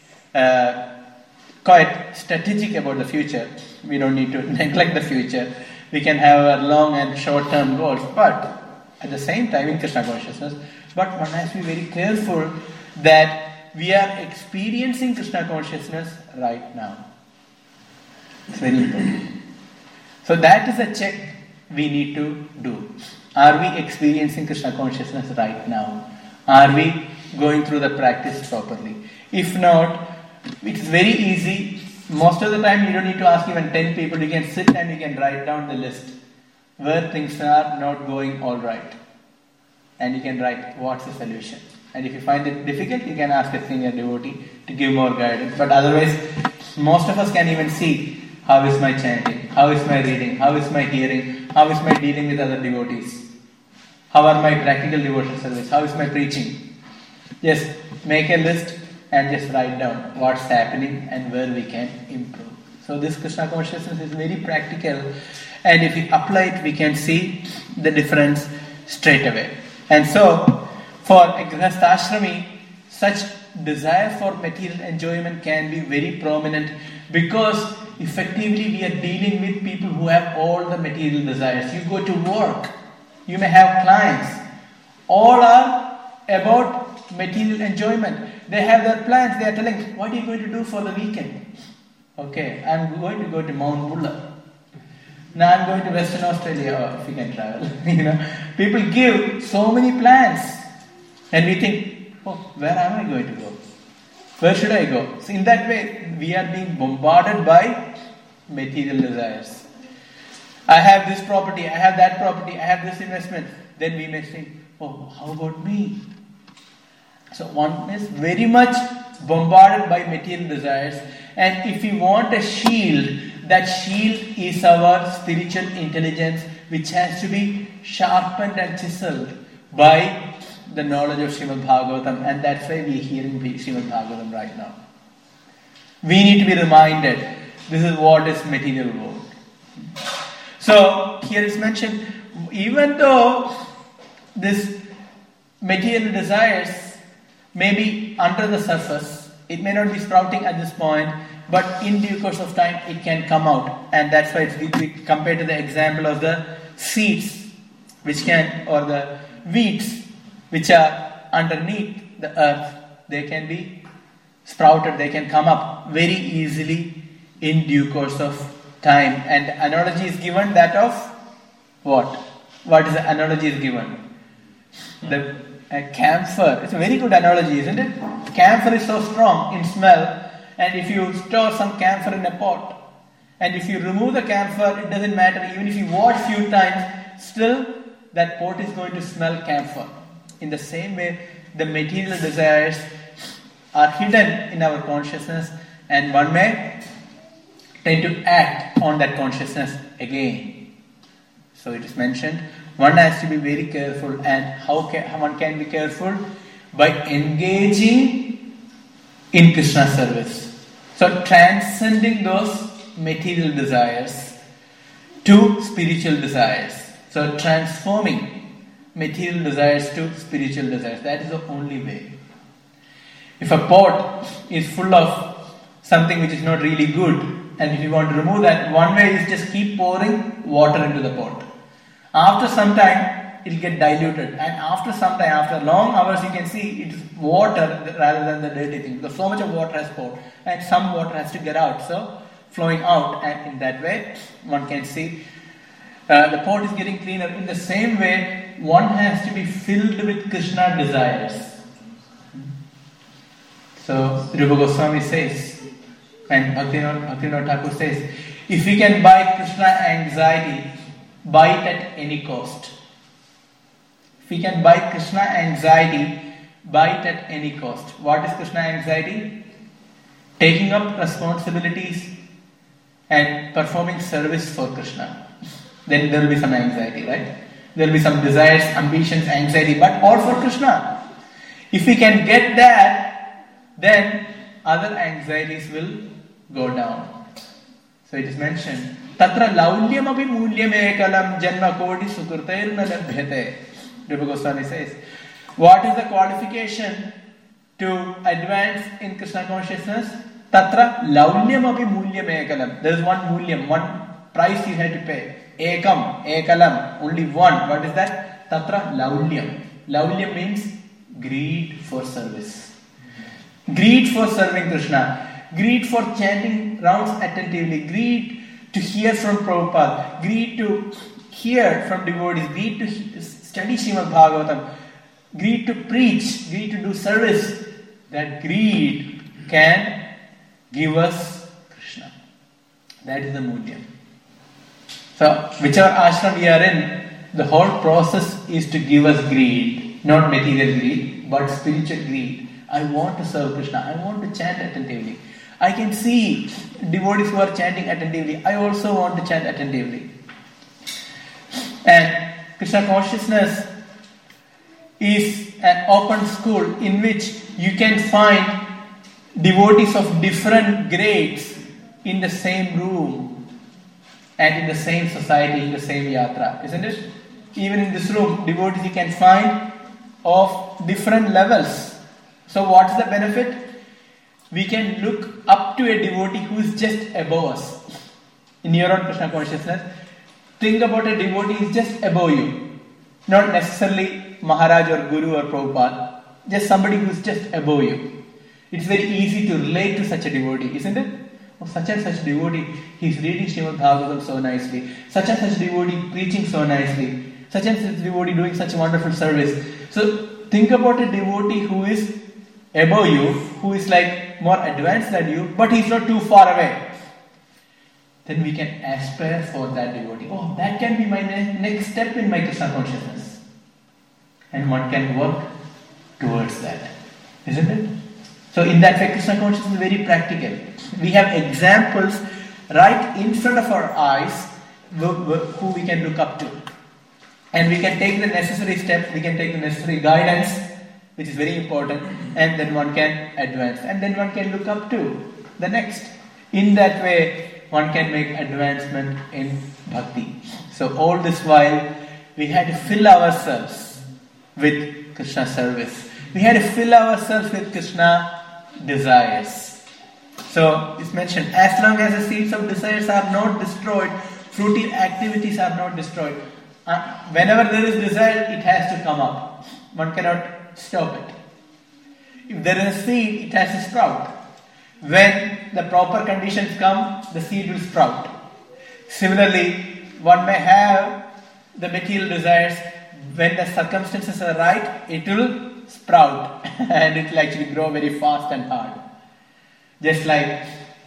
quite strategic about the future. We don't need to neglect the future. We can have our long and short-term goals. But at the same time in Krishna consciousness, but one has to be very careful that we are experiencing Krishna consciousness right now. It's very important. So that is a check we need to do. Are we experiencing Krishna consciousness right now? Are we going through the practice properly? If not, it's very easy. Most of the time you don't need to ask even 10 people. You can sit and you can write down the list where things are not going all right. And you can write what's the solution. And if you find it difficult, you can ask a senior devotee to give more guidance. But otherwise, most of us can even see how is my chanting, how is my reading, how is my hearing, how is my dealing with other devotees, how are my practical devotional service, how is my preaching. Just make a list and just write down what's happening and where we can improve. So this Krishna consciousness is very practical, and if we apply it, we can see the difference straight away. And so, for a Grihastha-ashrami, such desire for material enjoyment can be very prominent because effectively we are dealing with people who have all the material desires. You go to work, you may have clients, all are about material enjoyment. They have their plans, they are telling, what are you going to do for the weekend? Okay, I'm going to go to Mount Buller. Now I'm going to Western Australia, if you can travel. People give so many plans, and we think, oh, where am I going to go? Where should I go? So in that way, we are being bombarded by material desires. I have this property, I have that property, I have this investment. Then we may think, oh, how about me? So one is very much bombarded by material desires, and if we want a shield, that shield is our spiritual intelligence, which has to be sharpened and chiseled by the knowledge of Srimad Bhagavatam, and that's why we are hearing Srimad Bhagavatam right now. We need to be reminded, this is what is material world. So here is mentioned, even though this material desires may be under the surface, it may not be sprouting at this point, but in due course of time it can come out, and that's why we compare to the example of the seeds which can, or the weeds which are underneath the earth. They can be sprouted, they can come up very easily in due course of time. And the analogy is given that of what? What is the analogy is given? The camphor. It's a very good analogy, isn't it? Camphor is so strong in smell, and if you store some camphor in a pot, and if you remove the camphor, it doesn't matter. Even if you wash few times, still that pot is going to smell camphor. In the same way, the material desires are hidden in our consciousness, and one may tend to act on that consciousness again. So it is mentioned, one has to be very careful, and how one can be careful? By engaging in Krishna service. So transcending those material desires to spiritual desires. So transforming material desires to spiritual desires. That is the only way. If a pot is full of something which is not really good, and if you want to remove that, one way is just keep pouring water into the pot. After some time, it will get diluted, and after some time, after long hours, you can see it is water rather than the dirty thing, because so much of water has poured, and some water has to get out, so flowing out, and in that way, one can see the pot is getting cleaner. In the same way, one has to be filled with Krishna desires. So Rupa Goswami says, and Bhaktivinoda Thakur says, if we can buy Krishna anxiety, buy it at any cost. If we can buy Krishna anxiety, buy it at any cost. What is Krishna anxiety? Taking up responsibilities and performing service for Krishna, then there will be some anxiety, right? There will be some desires, ambitions, anxiety, but all for Krishna. If we can get that, then other anxieties will go down. So it is mentioned, Tatra laulyam api mulyam ekalam janma kodi sukrtairna labhyate. Rupa Goswami says, what is the qualification to advance in Krishna consciousness? Tatra laulyam api mulyam ekalam. There is one mulyam, one price you have to pay. Ekam, ekalam, only one. What is that? Tatra laulyam. Laulyam means greed for service. Greed for serving Krishna. Greed for chanting rounds attentively. Greed to hear from Prabhupada. Greed to hear from devotees. Greed to study Srimad Bhagavatam. Greed to preach. Greed to do service. That greed can give us Krishna. That is the mulyam. So, whichever ashram we are in, the whole process is to give us greed. Not material greed, but spiritual greed. I want to serve Krishna. I want to chant attentively. I can see devotees who are chanting attentively. I also want to chant attentively. And Krishna consciousness is an open school in which you can find devotees of different grades in the same room and in the same society, in the same yatra, isn't it? Even in this room, devotees you can find of different levels. So what is the benefit? We can look up to a devotee who is just above us. In your own Krishna consciousness, think about a devotee who is just above you. Not necessarily Maharaj or Guru or Prabhupada. Just somebody who is just above you. It's very easy to relate to such a devotee, isn't it? Oh, such and such devotee, he is reading Srimad Bhagavatam so nicely. Such and such devotee preaching so nicely. Such and such devotee doing such a wonderful service. So think about a devotee who is above you, who is like more advanced than you, but he is not too far away. Then we can aspire for that devotee. Oh, that can be my next step in my Krishna consciousness. And one can work towards that. Isn't it? So in that way, Krishna consciousness is very practical. We have examples right in front of our eyes who we can look up to. And we can take the necessary steps, we can take the necessary guidance, which is very important, and then one can advance. And then one can look up to the next. In that way, one can make advancement in bhakti. So all this while, we had to fill ourselves with Krishna service. We had to fill ourselves with Krishna desires. So it's mentioned, as long as the seeds of desires are not destroyed, fruitive activities are not destroyed. Whenever there is desire, it has to come up. One cannot stop it. If there is a seed, it has to sprout. When the proper conditions come, the seed will sprout. Similarly, one may have the material desires. When the circumstances are right, it will sprout and it will actually grow very fast and hard. Just like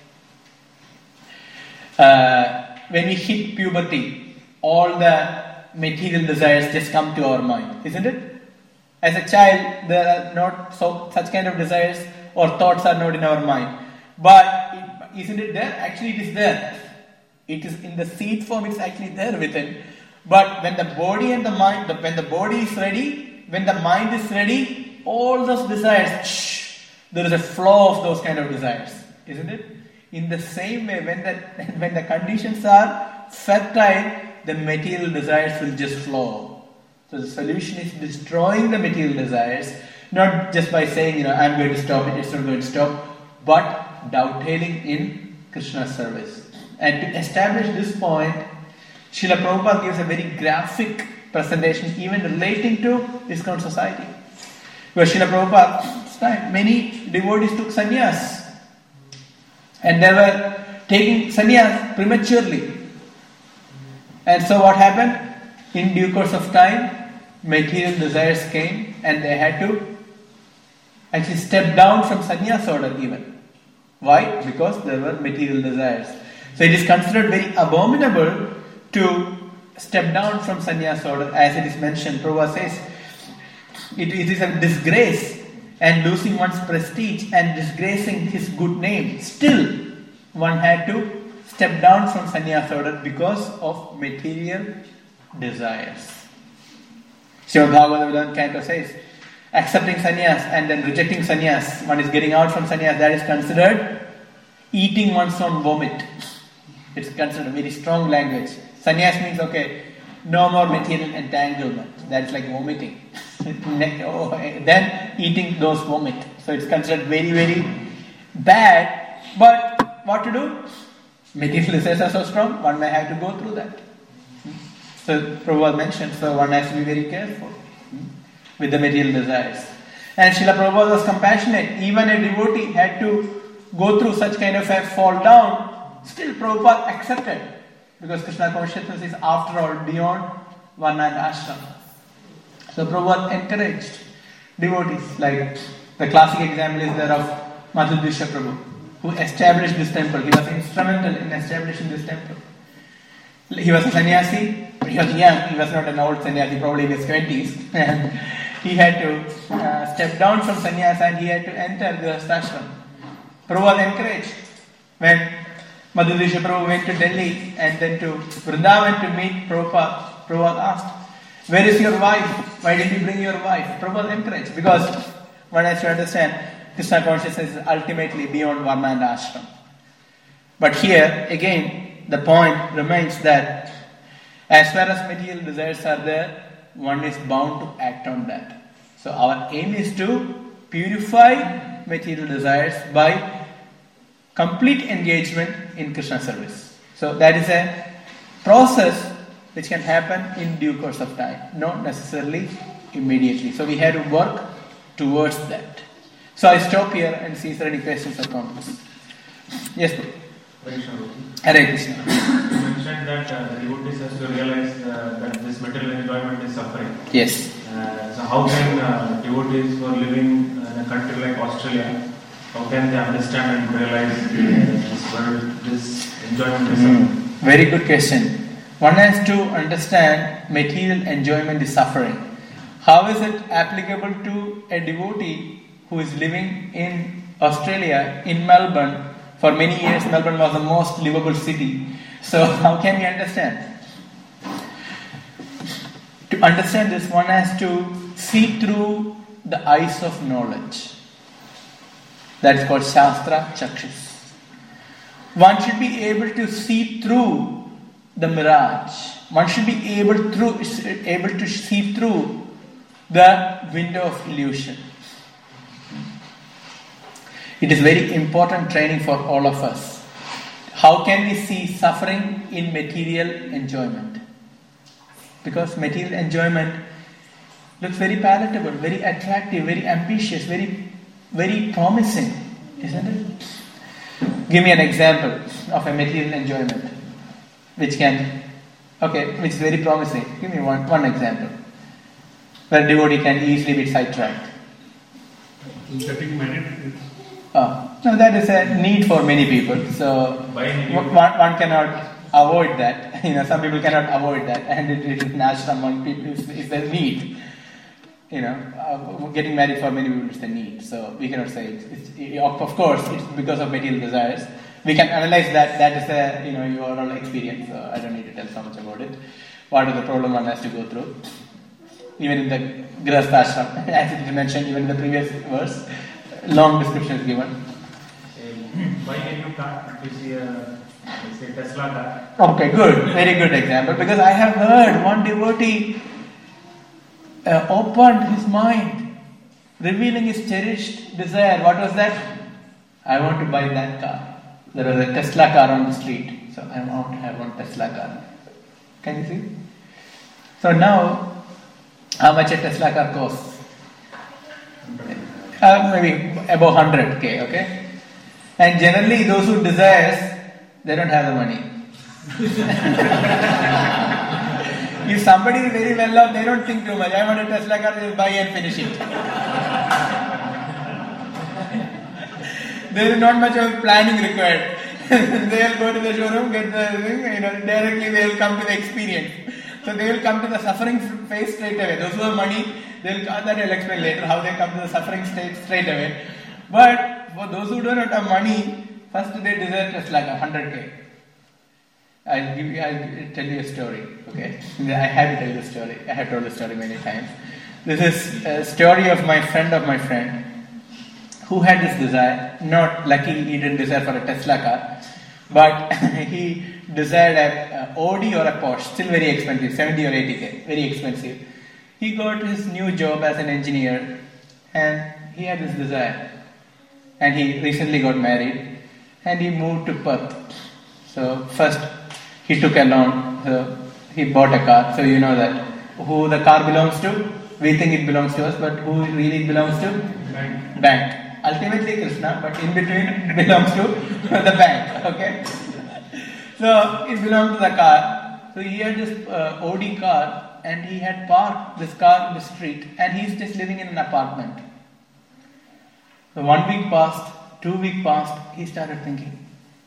when we hit puberty, all the material desires just come to our mind, isn't it? As a child, there are not such kind of desires or thoughts are not in our mind. But isn't it there? Actually, it is there. It is in the seed form, it's actually there within. But when the body and the mind, when the body is ready, when the mind is ready, all those desires, there is a flow of those kind of desires, isn't it? In the same way, when the conditions are fertile, the material desires will just flow. So the solution is destroying the material desires, not just by saying, I'm going to stop it, it's not going to stop, but dovetailing in Krishna's service. And to establish this point, Srila Prabhupada gives a very graphic presentation even relating to ISKCON society. Where Srila Prabhupada's time, many devotees took sannyas. And they were taking sannyas prematurely. And so what happened? In due course of time, material desires came and they had to actually step down from sannyas order even. Why? Because there were material desires. So it is considered very abominable to step down from sannyas order, as it is mentioned. Prabhupada says, it is a disgrace and losing one's prestige and disgracing his good name. Still, one had to step down from sannyas order because of material desires. Srimad Bhagavatam Canto says, accepting sannyas and then rejecting sannyas, one is getting out from sannyas, that is considered eating one's own vomit. It's considered a very strong language. Sannyas means, okay, no more material entanglement. That's like vomiting. Then eating those vomit. So it's considered very, very bad. But what to do? Material desires are so strong, one may have to go through that. So Prabhupada mentioned, so one has to be very careful with the material desires. And Srila Prabhupada was compassionate. Even a devotee had to go through such kind of a fall down. Still Prabhupada accepted. Because Krishna consciousness is after all beyond varna and ashram. So Prabhupada encouraged devotees. Like the classic example is there of Madhudrisha Prabhu, who established this temple. He was instrumental in establishing this temple. He was a sannyasi, but he was young. He was not an old sannyasi, probably in his 20s. And he had to step down from sannyasa and he had to enter the ashram. Prabhupada encouraged. When Madhudrisha Prabhu went to Delhi and then to Vrindavan to meet Prabhupada, Prabhupada asked, where is your wife? Why did you bring your wife? Prabhupada encouraged. Because one has to understand, Krishna consciousness is ultimately beyond varna and ashram. But here, again, the point remains that as far as material desires are there, one is bound to act on that. So our aim is to purify material desires by complete engagement in Krishna service. So that is a process which can happen in due course of time, not necessarily immediately. So we have to work towards that. So I stop here and see if there are any questions or comments. Yes, please. Hare Krishna. You mentioned that the devotees has to realize that this material enjoyment is suffering. Yes. So how can devotees who are living in a country like Australia, how can they understand and realize this enjoyment is suffering? Very good question. One has to understand material enjoyment is suffering. How is it applicable to a devotee who is living in Australia, in Melbourne? For many years, Melbourne was the most livable city. So how can we understand? To understand this, one has to see through the eyes of knowledge. That is called Shastra Chakshus. One should be able to see through the mirage. One should be able to see through the window of illusion. It is very important training for all of us. How can we see suffering in material enjoyment? Because material enjoyment looks very palatable, very attractive, very ambitious, very, very promising, isn't it? Give me an example of a material enjoyment which is very promising. Give me one example where a devotee can easily be sidetracked. Getting married. No, that is a need for many people. So one cannot avoid that. Some people cannot avoid that, and it is an ashram among people. It's a need. Getting married for many people is a need. So we cannot say of course it's because of material desires. We can analyze that. That is your own experience. So I don't need to tell so much about it. What is the problem one has to go through? Even in the Grihastha ashram, as it is mentioned, even in the previous verse. Long description is given. Why can you car to see a Tesla car? Okay, good. Very good example. Because I have heard one devotee opened his mind, revealing his cherished desire. What was that? I want to buy that car. There was a Tesla car on the street. So I want to have one Tesla car. Can you see? So now, how much a Tesla car costs? Maybe above 100k, okay? And generally those who desires, they don't have the money. If somebody is very well off, they don't think too much. I want a Tesla car, just buy and finish it. There is not much of planning required. They'll go to the showroom, get the thing, directly they'll come to the experience. So they will come to the suffering phase straight away. Those who have money, that I'll explain later how they come to the suffering state straight away. But for those who don't have money, first they desire Tesla car, 100k. I'll tell you a story. Okay, I have to tell you the story. I have told the story many times. This is a story of my friend who had this desire. Not lucky, he didn't desire for a Tesla car, but he desired a Audi or a Porsche. Still very expensive, 70 or 80k, very expensive. He got his new job as an engineer, and he had this desire. And he recently got married, and he moved to Perth. So first, he took a loan. So he bought a car. So you know that who the car belongs to. We think it belongs to us, but who really belongs to? Bank. Ultimately Krishna, but in between it belongs to the bank. Okay. So it belonged to the car. So he had this Audi car, and he had parked this car in the street, and he's just living in an apartment. So 1 week passed, 2 weeks passed, he started thinking,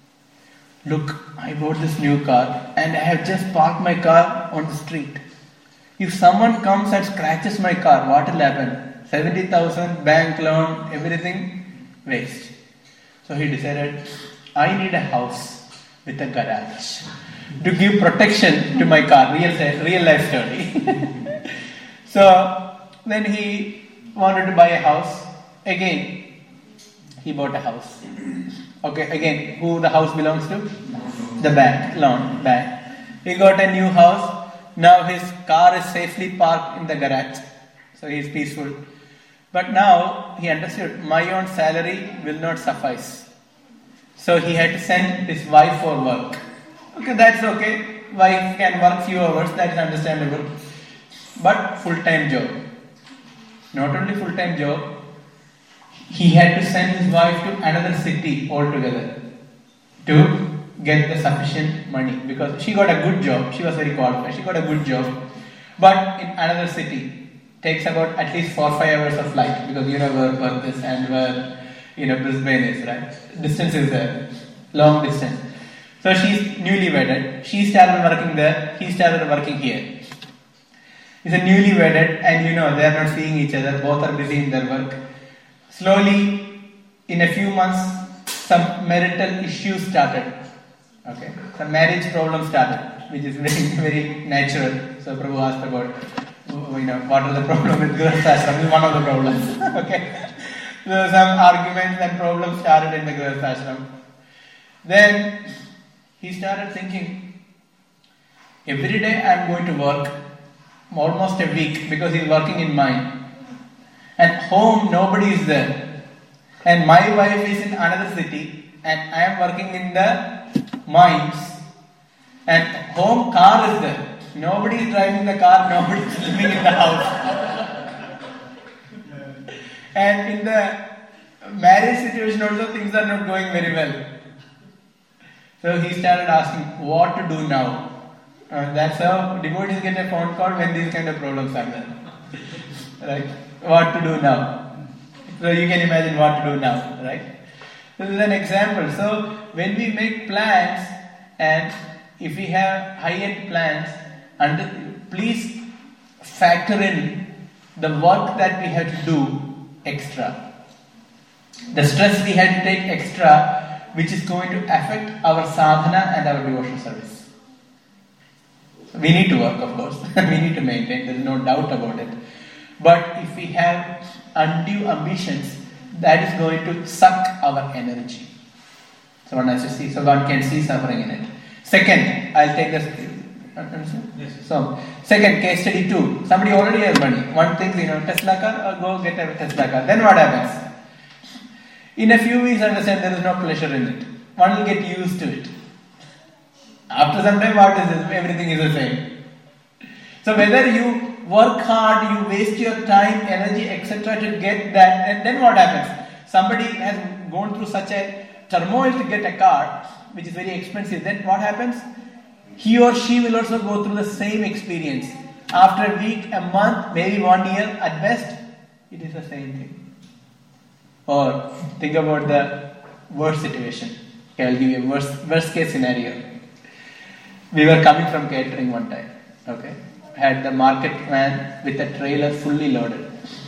look, I bought this new car and I have just parked my car on the street. If someone comes and scratches my car, what will happen? 70,000, bank loan, everything, waste. So he decided, I need a house with a garage to give protection to my car, real life story. So then he wanted to buy a house. Again, he bought a house. Okay, again, who the house belongs to? The bank, loan, bank. He got a new house. Now his car is safely parked in the garage. So he is peaceful. But now he understood, my own salary will not suffice. So he had to send his wife for work. Okay, that's okay. Wife can work few hours, that is understandable. But full-time job. Not only full-time job, he had to send his wife to another city altogether to get the sufficient money, because she got a good job. She was very qualified. She got a good job, but in another city. Takes about at least 4 or 5 hours of flight, because you know where Perth is and where Brisbane is, right? Distance is there, long distance. So she's newly wedded. She started working there. He started working here. He's a newly wedded, and they are not seeing each other. Both are busy in their work. Slowly, in a few months, some marital issues started. Okay, some marriage problems started, which is very, very natural. So Prabhu asked about, what are the problems with Grihastha Ashram? Is one of the problems. Okay, so some arguments and problems started in the Grihastha Ashram. Then he started thinking, every day I am going to work, almost a week, because he is working in mine. And home, nobody is there. And my wife is in another city, and I am working in the mines. And home car is there. Nobody is driving the car, nobody is living in the house. And in the marriage situation also, things are not going very well. So he started asking, what to do now? That's how devotees get a phone call when these kind of problems are there. Right? What to do now? So you can imagine what to do now, right? This is an example. So when we make plans, and if we have high-end plans, please factor in the work that we have to do extra. The stress we have to take extra, which is going to affect our sadhana and our devotional service. We need to work, of course. We need to maintain. There is no doubt about it. But if we have undue ambitions, that is going to suck our energy. So one has to see. So one can see suffering in it. Second, I'll take this. Yes. So, second, case study 2. Somebody already has money. One thinks, Tesla car, go get a Tesla car. Then what happens? In a few weeks, understand there is no pleasure in it. One will get used to it. After some time, what is this? Everything is the same. So whether you work hard, you waste your time, energy, etc. to get that, and then what happens? Somebody has gone through such a turmoil to get a car, which is very expensive. Then what happens? He or she will also go through the same experience. After a week, a month, maybe 1 year, at best, it is the same thing. Or think about the worst situation. Okay, I'll give you a worst case scenario. We were coming from catering one time. Okay, had the market van with a trailer fully loaded.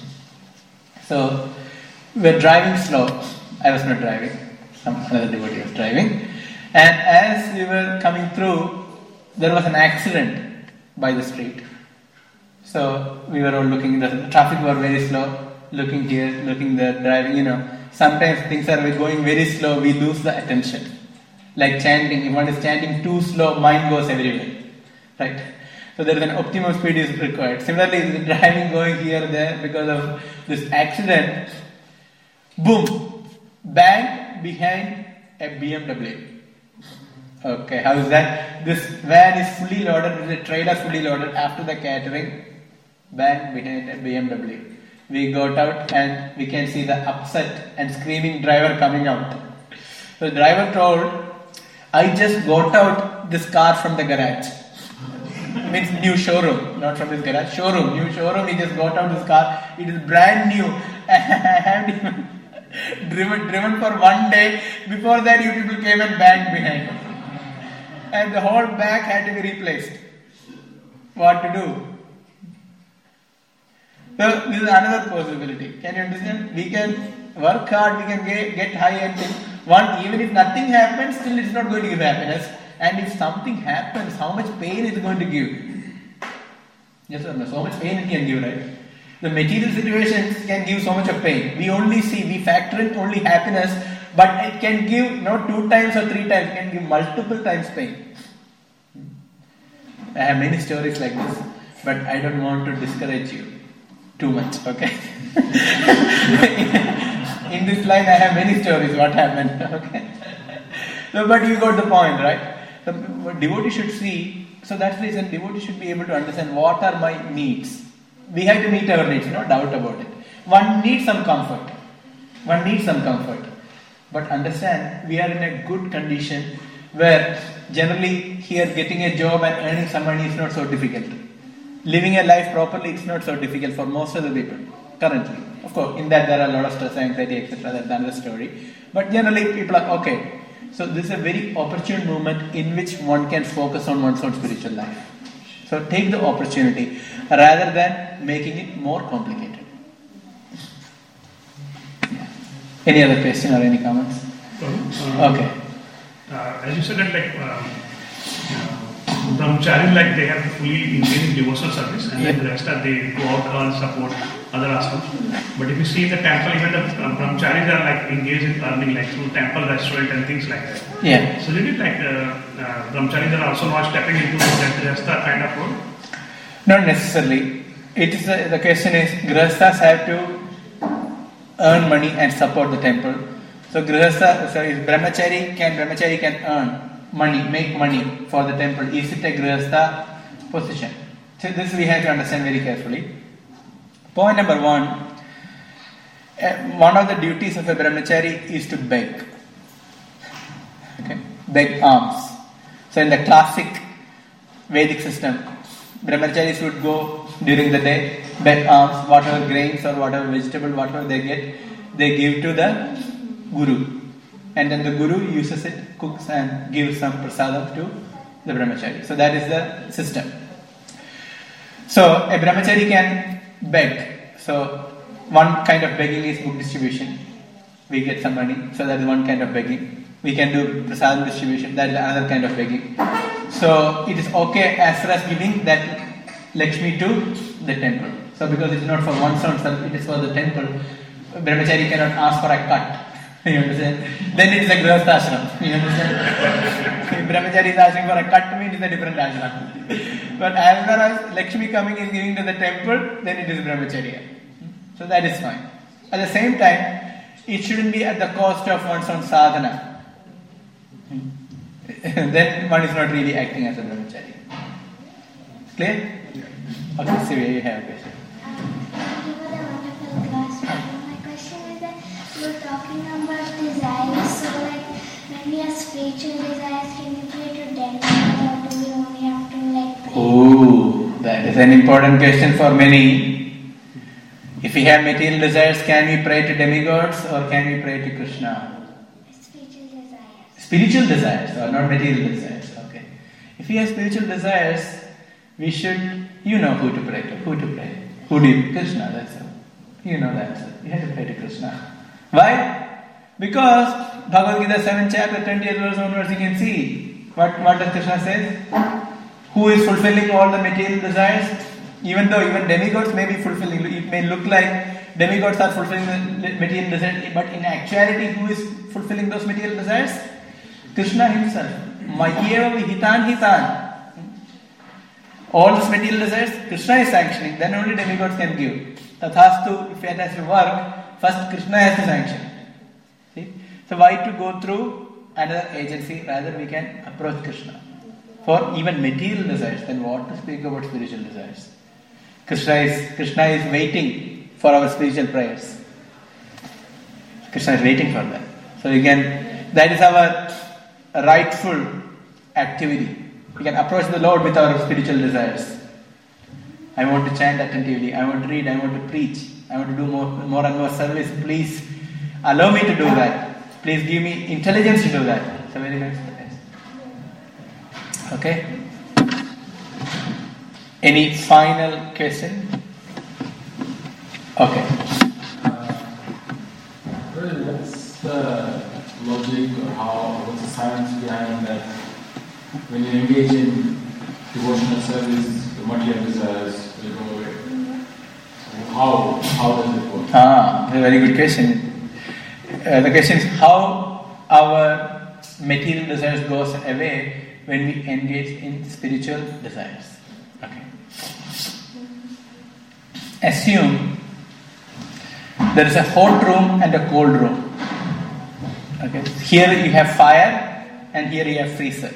So we were driving slow. I was not driving. Another devotee was driving. And as we were coming through, there was an accident by the street. So we were all looking, the traffic was very slow, looking here, looking there, driving, Sometimes things are going very slow, we lose the attention. Like chanting, if one is chanting too slow, mind goes everywhere. Right? So there is an optimum speed is required. Similarly, the driving going here, there, because of this accident, boom, bang behind a BMW. Okay, how is that? This van is fully loaded, the trailer fully loaded after the catering, bang behind a BMW. We got out and we can see the upset and screaming driver coming out. So the driver told, I just got out this car from the garage. Means new showroom, not from his garage, showroom, new showroom, he just got out this car, it is brand new. I haven't even driven for 1 day, before that you people came and banged behind. And the whole back had to be replaced. What to do? So this is another possibility. Can you understand? We can work hard, we can get high and things. One, even if nothing happens, still it's not going to give happiness. And if something happens, how much pain is it going to give? Yes or no? So much pain it can give, right? The material situations can give so much of pain. We factor in only happiness, but it can give not 2 times or 3 times, it can give multiple times pain. I have many stories like this, but I don't want to discourage you too much, okay? In this line I have many stories what happened, okay? So, but you got the point, right? The devotee should see, so that's the reason devotee should be able to understand what are my needs. We have to meet our needs, no doubt about it. One needs some comfort. But understand, we are in a good condition where generally here getting a job and earning some money is not so difficult. Living a life properly is not so difficult for most of the people currently. Of course, in that there are a lot of stress, anxiety, etc. That's another story. But generally people are okay. So this is a very opportune moment in which one can focus on one's own spiritual life. So take the opportunity rather than making it more complicated. Any other question or any comments? Okay. As you said that brahmacharis, they have to fully engage in devotional service, and then the rest are they go out and support other ashrams. But if you see in the temple, even the brahmacharis are engaged in earning through temple, restaurant and things like that. Yeah. So did it brahmacharis are also not stepping into that grihastha kind of role? Not necessarily. It is the question is grihasthas have to earn money and support the temple. So brahmachari can earn money, make money for the temple. Is it a grihastha position? So this we have to understand very carefully. Point number 1, one of the duties of a brahmachari is to beg. Okay, beg alms. So in the classic Vedic system, brahmacharis would go during the day, beg alms, whatever grains or whatever vegetable, whatever they get, they give to the guru. And then the guru uses it, cooks and gives some prasadam to the brahmachari. So that is the system. So a brahmachari can beg. So one kind of begging is book distribution. We get some money, so that is one kind of begging. We can do prasadam distribution, that is another kind of begging. So it is okay as far as giving that Lakshmi to the temple. So because it is not for one's own self, it is for the temple. Brahmachari cannot ask for a cut. You understand? Then it is a grihastha ashram. You understand? If brahmachari is asking for a cut, means it is a different ashram. But as far as Lakshmi coming is giving to the temple, then it is brahmacharya. So that is fine. At the same time, it shouldn't be at the cost of one's own sadhana. Then one is not really acting as a brahmachari. Clear? Okay, so you have a question. My question is that you were talking about desires. So, when we have spiritual desires, can we pray to demigods, or do we only have to pray? Oh, that is an important question for many. If we have material desires, can we pray to demigods or can we pray to Krishna? Spiritual desires. Spiritual desires, or not material desires. Okay. If we have spiritual desires, we should, who to pray to. Who to pray? Who do you? Krishna, that's all. You know that. You have to pray to Krishna. Why? Because Bhagavad Gita 7th chapter 20th verse onwards you can see. What does Krishna say? Who is fulfilling all the material desires? Even though even demigods may be fulfilling, it may look like demigods are fulfilling the material desires, but in actuality, who is fulfilling those material desires? Krishna himself. Mayeva vihitan hitan. All these material desires, Krishna is sanctioning, then only demigods can give. Tathastu, if it has to work, first Krishna has to sanction. See? So why to go through another agency, rather we can approach Krishna. For even material desires, then what to speak about spiritual desires? Krishna is waiting for our spiritual prayers. Krishna is waiting for that. So again, that is our rightful activity. We can approach the Lord with our spiritual desires. I want to chant attentively. I want to read. I want to preach. I want to do more and more service. Please allow me to do that. Please give me intelligence to do that. It's a very nice prayer. Okay. Any final question? Okay. What's the logic or what's the science behind that? When you engage in devotional service, the material desires will go away. So how does it work? A very good question. The question is how our material desires goes away when we engage in spiritual desires. Okay. Assume there is a hot room and a cold room. Okay. Here you have fire and here you have freezer.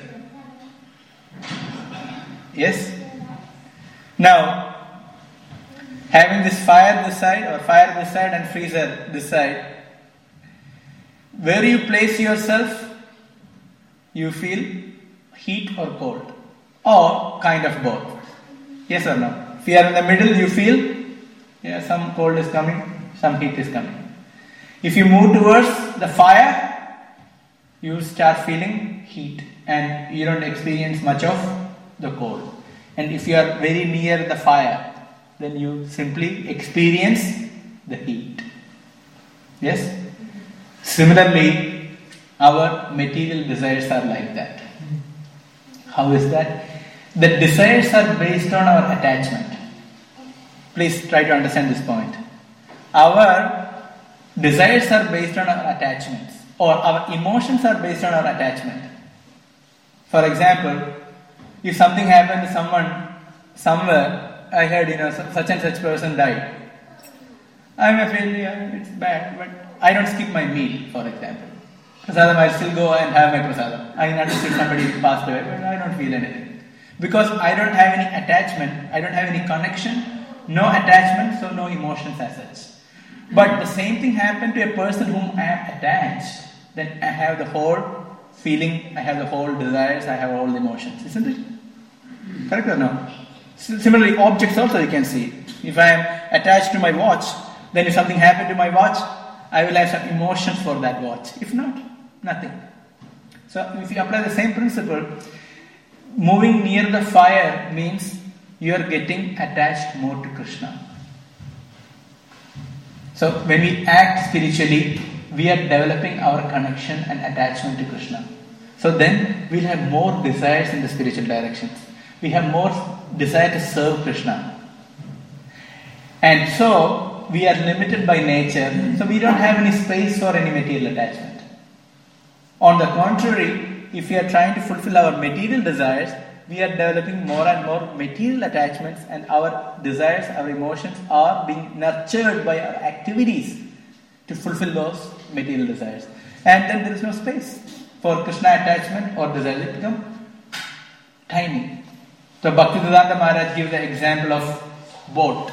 Yes? Now, having this fire this side or fire this side and freezer this side, where you place yourself, you feel heat or cold, or kind of both. Yes or no? If you are in the middle, you feel some cold is coming, some heat is coming. If you move towards the fire, you start feeling heat and you don't experience much of the cold. And if you are very near the fire, then you simply experience the heat. Yes? Similarly, our material desires are like that. How is that? The desires are based on our attachment. Please try to understand this point. Our desires are based on our attachments, or our emotions are based on our attachment. For example, if something happened to someone somewhere, I heard such and such person died. I may feel it's bad, but I don't skip my meal, for example. Prasadam, I still go and have my prasadam. I understood somebody passed away, but I don't feel anything. Because I don't have any attachment, I don't have any connection, no attachment, so no emotions as such. But the same thing happened to a person whom I am attached, then I have the whole feeling, I have the whole desires, I have all the emotions, isn't it? Correct or no? Similarly, objects also you can see. If I am attached to my watch, then if something happened to my watch, I will have some emotions for that watch. If not, nothing. So if you apply the same principle, moving near the fire means you are getting attached more to Krishna. So when we act spiritually, we are developing our connection and attachment to Krishna. So then we'll have more desires in the spiritual directions. We have more desire to serve Krishna. And so we are limited by nature, so we don't have any space for any material attachment. On the contrary, if we are trying to fulfill our material desires, we are developing more and more material attachments, and our desires, our emotions are being nurtured by our activities to fulfill those material desires. And then there is no space for Krishna attachment or desire. It becomes tiny. So Bhaktivedanta Maharaj gives the example of boat.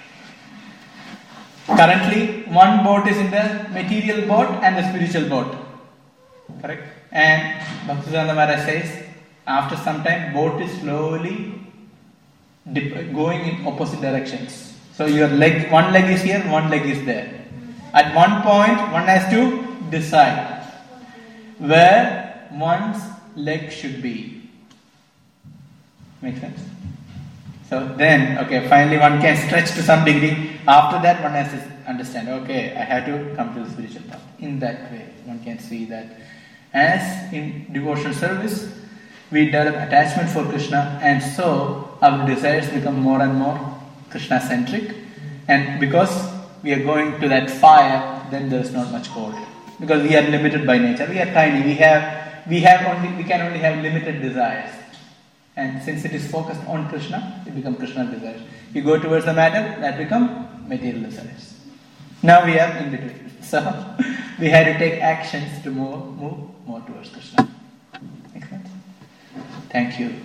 Currently, one boat is in the material boat and the spiritual boat. Correct? And Bhaktivedanta Maharaj says, after some time, boat is slowly going in opposite directions. So your leg, one leg is here, one leg is there. At one point, one has to decide where one's leg should be. Make sense? So then, finally one can stretch to some degree. After that, one has to understand, I have to come to the spiritual path. In that way, one can see that as in devotional service, we develop attachment for Krishna, and so our desires become more and more Krishna-centric. And because we are going to that fire, then there is not much cold. Because we are limited by nature. We are tiny. We can only have limited desires. And since it is focused on Krishna, it becomes Krishna desires. You go towards the matter, that become material desires. Now we are in between. So we had to take actions to move more towards Krishna. Make sense? Thank you.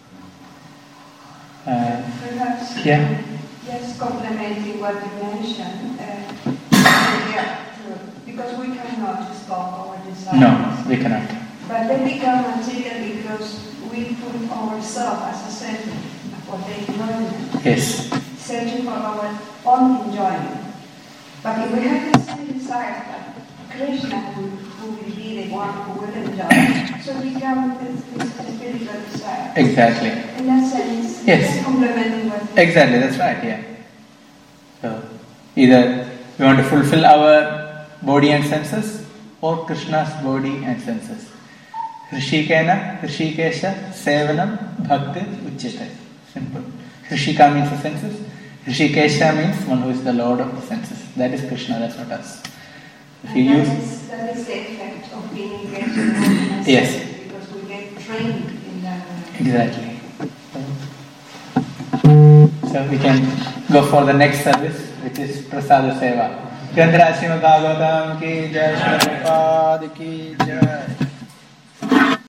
Perhaps just complementing what you mentioned, because we cannot stop our desires. No, we cannot. But they become material because we put ourselves as a center for the enjoyment. Yes. Searching for our own enjoyment. But if we have the same desire that Krishna who will be the one who will enjoy, so we become this spiritual desire. Exactly. In that sense, Yes. just complementing what Exactly, that's right, yeah. So, either we want to fulfill our body and senses, or Krishna's body and senses. Hrishikena, Hrishikesha, Sevanam, Bhakti, Uchyate. Simple. Hrishika means the senses. Hrishikesha means one who is the Lord of the senses. That is Krishna, that's not us. If you use... that is the effect of being engaged in movement. Yes. Because we get trained in that way. Exactly. So we can go for the next service, which is Prasada Seva. Gandhara Srimad Bhagavatam ki jai, Srila Prabhupada ki jai.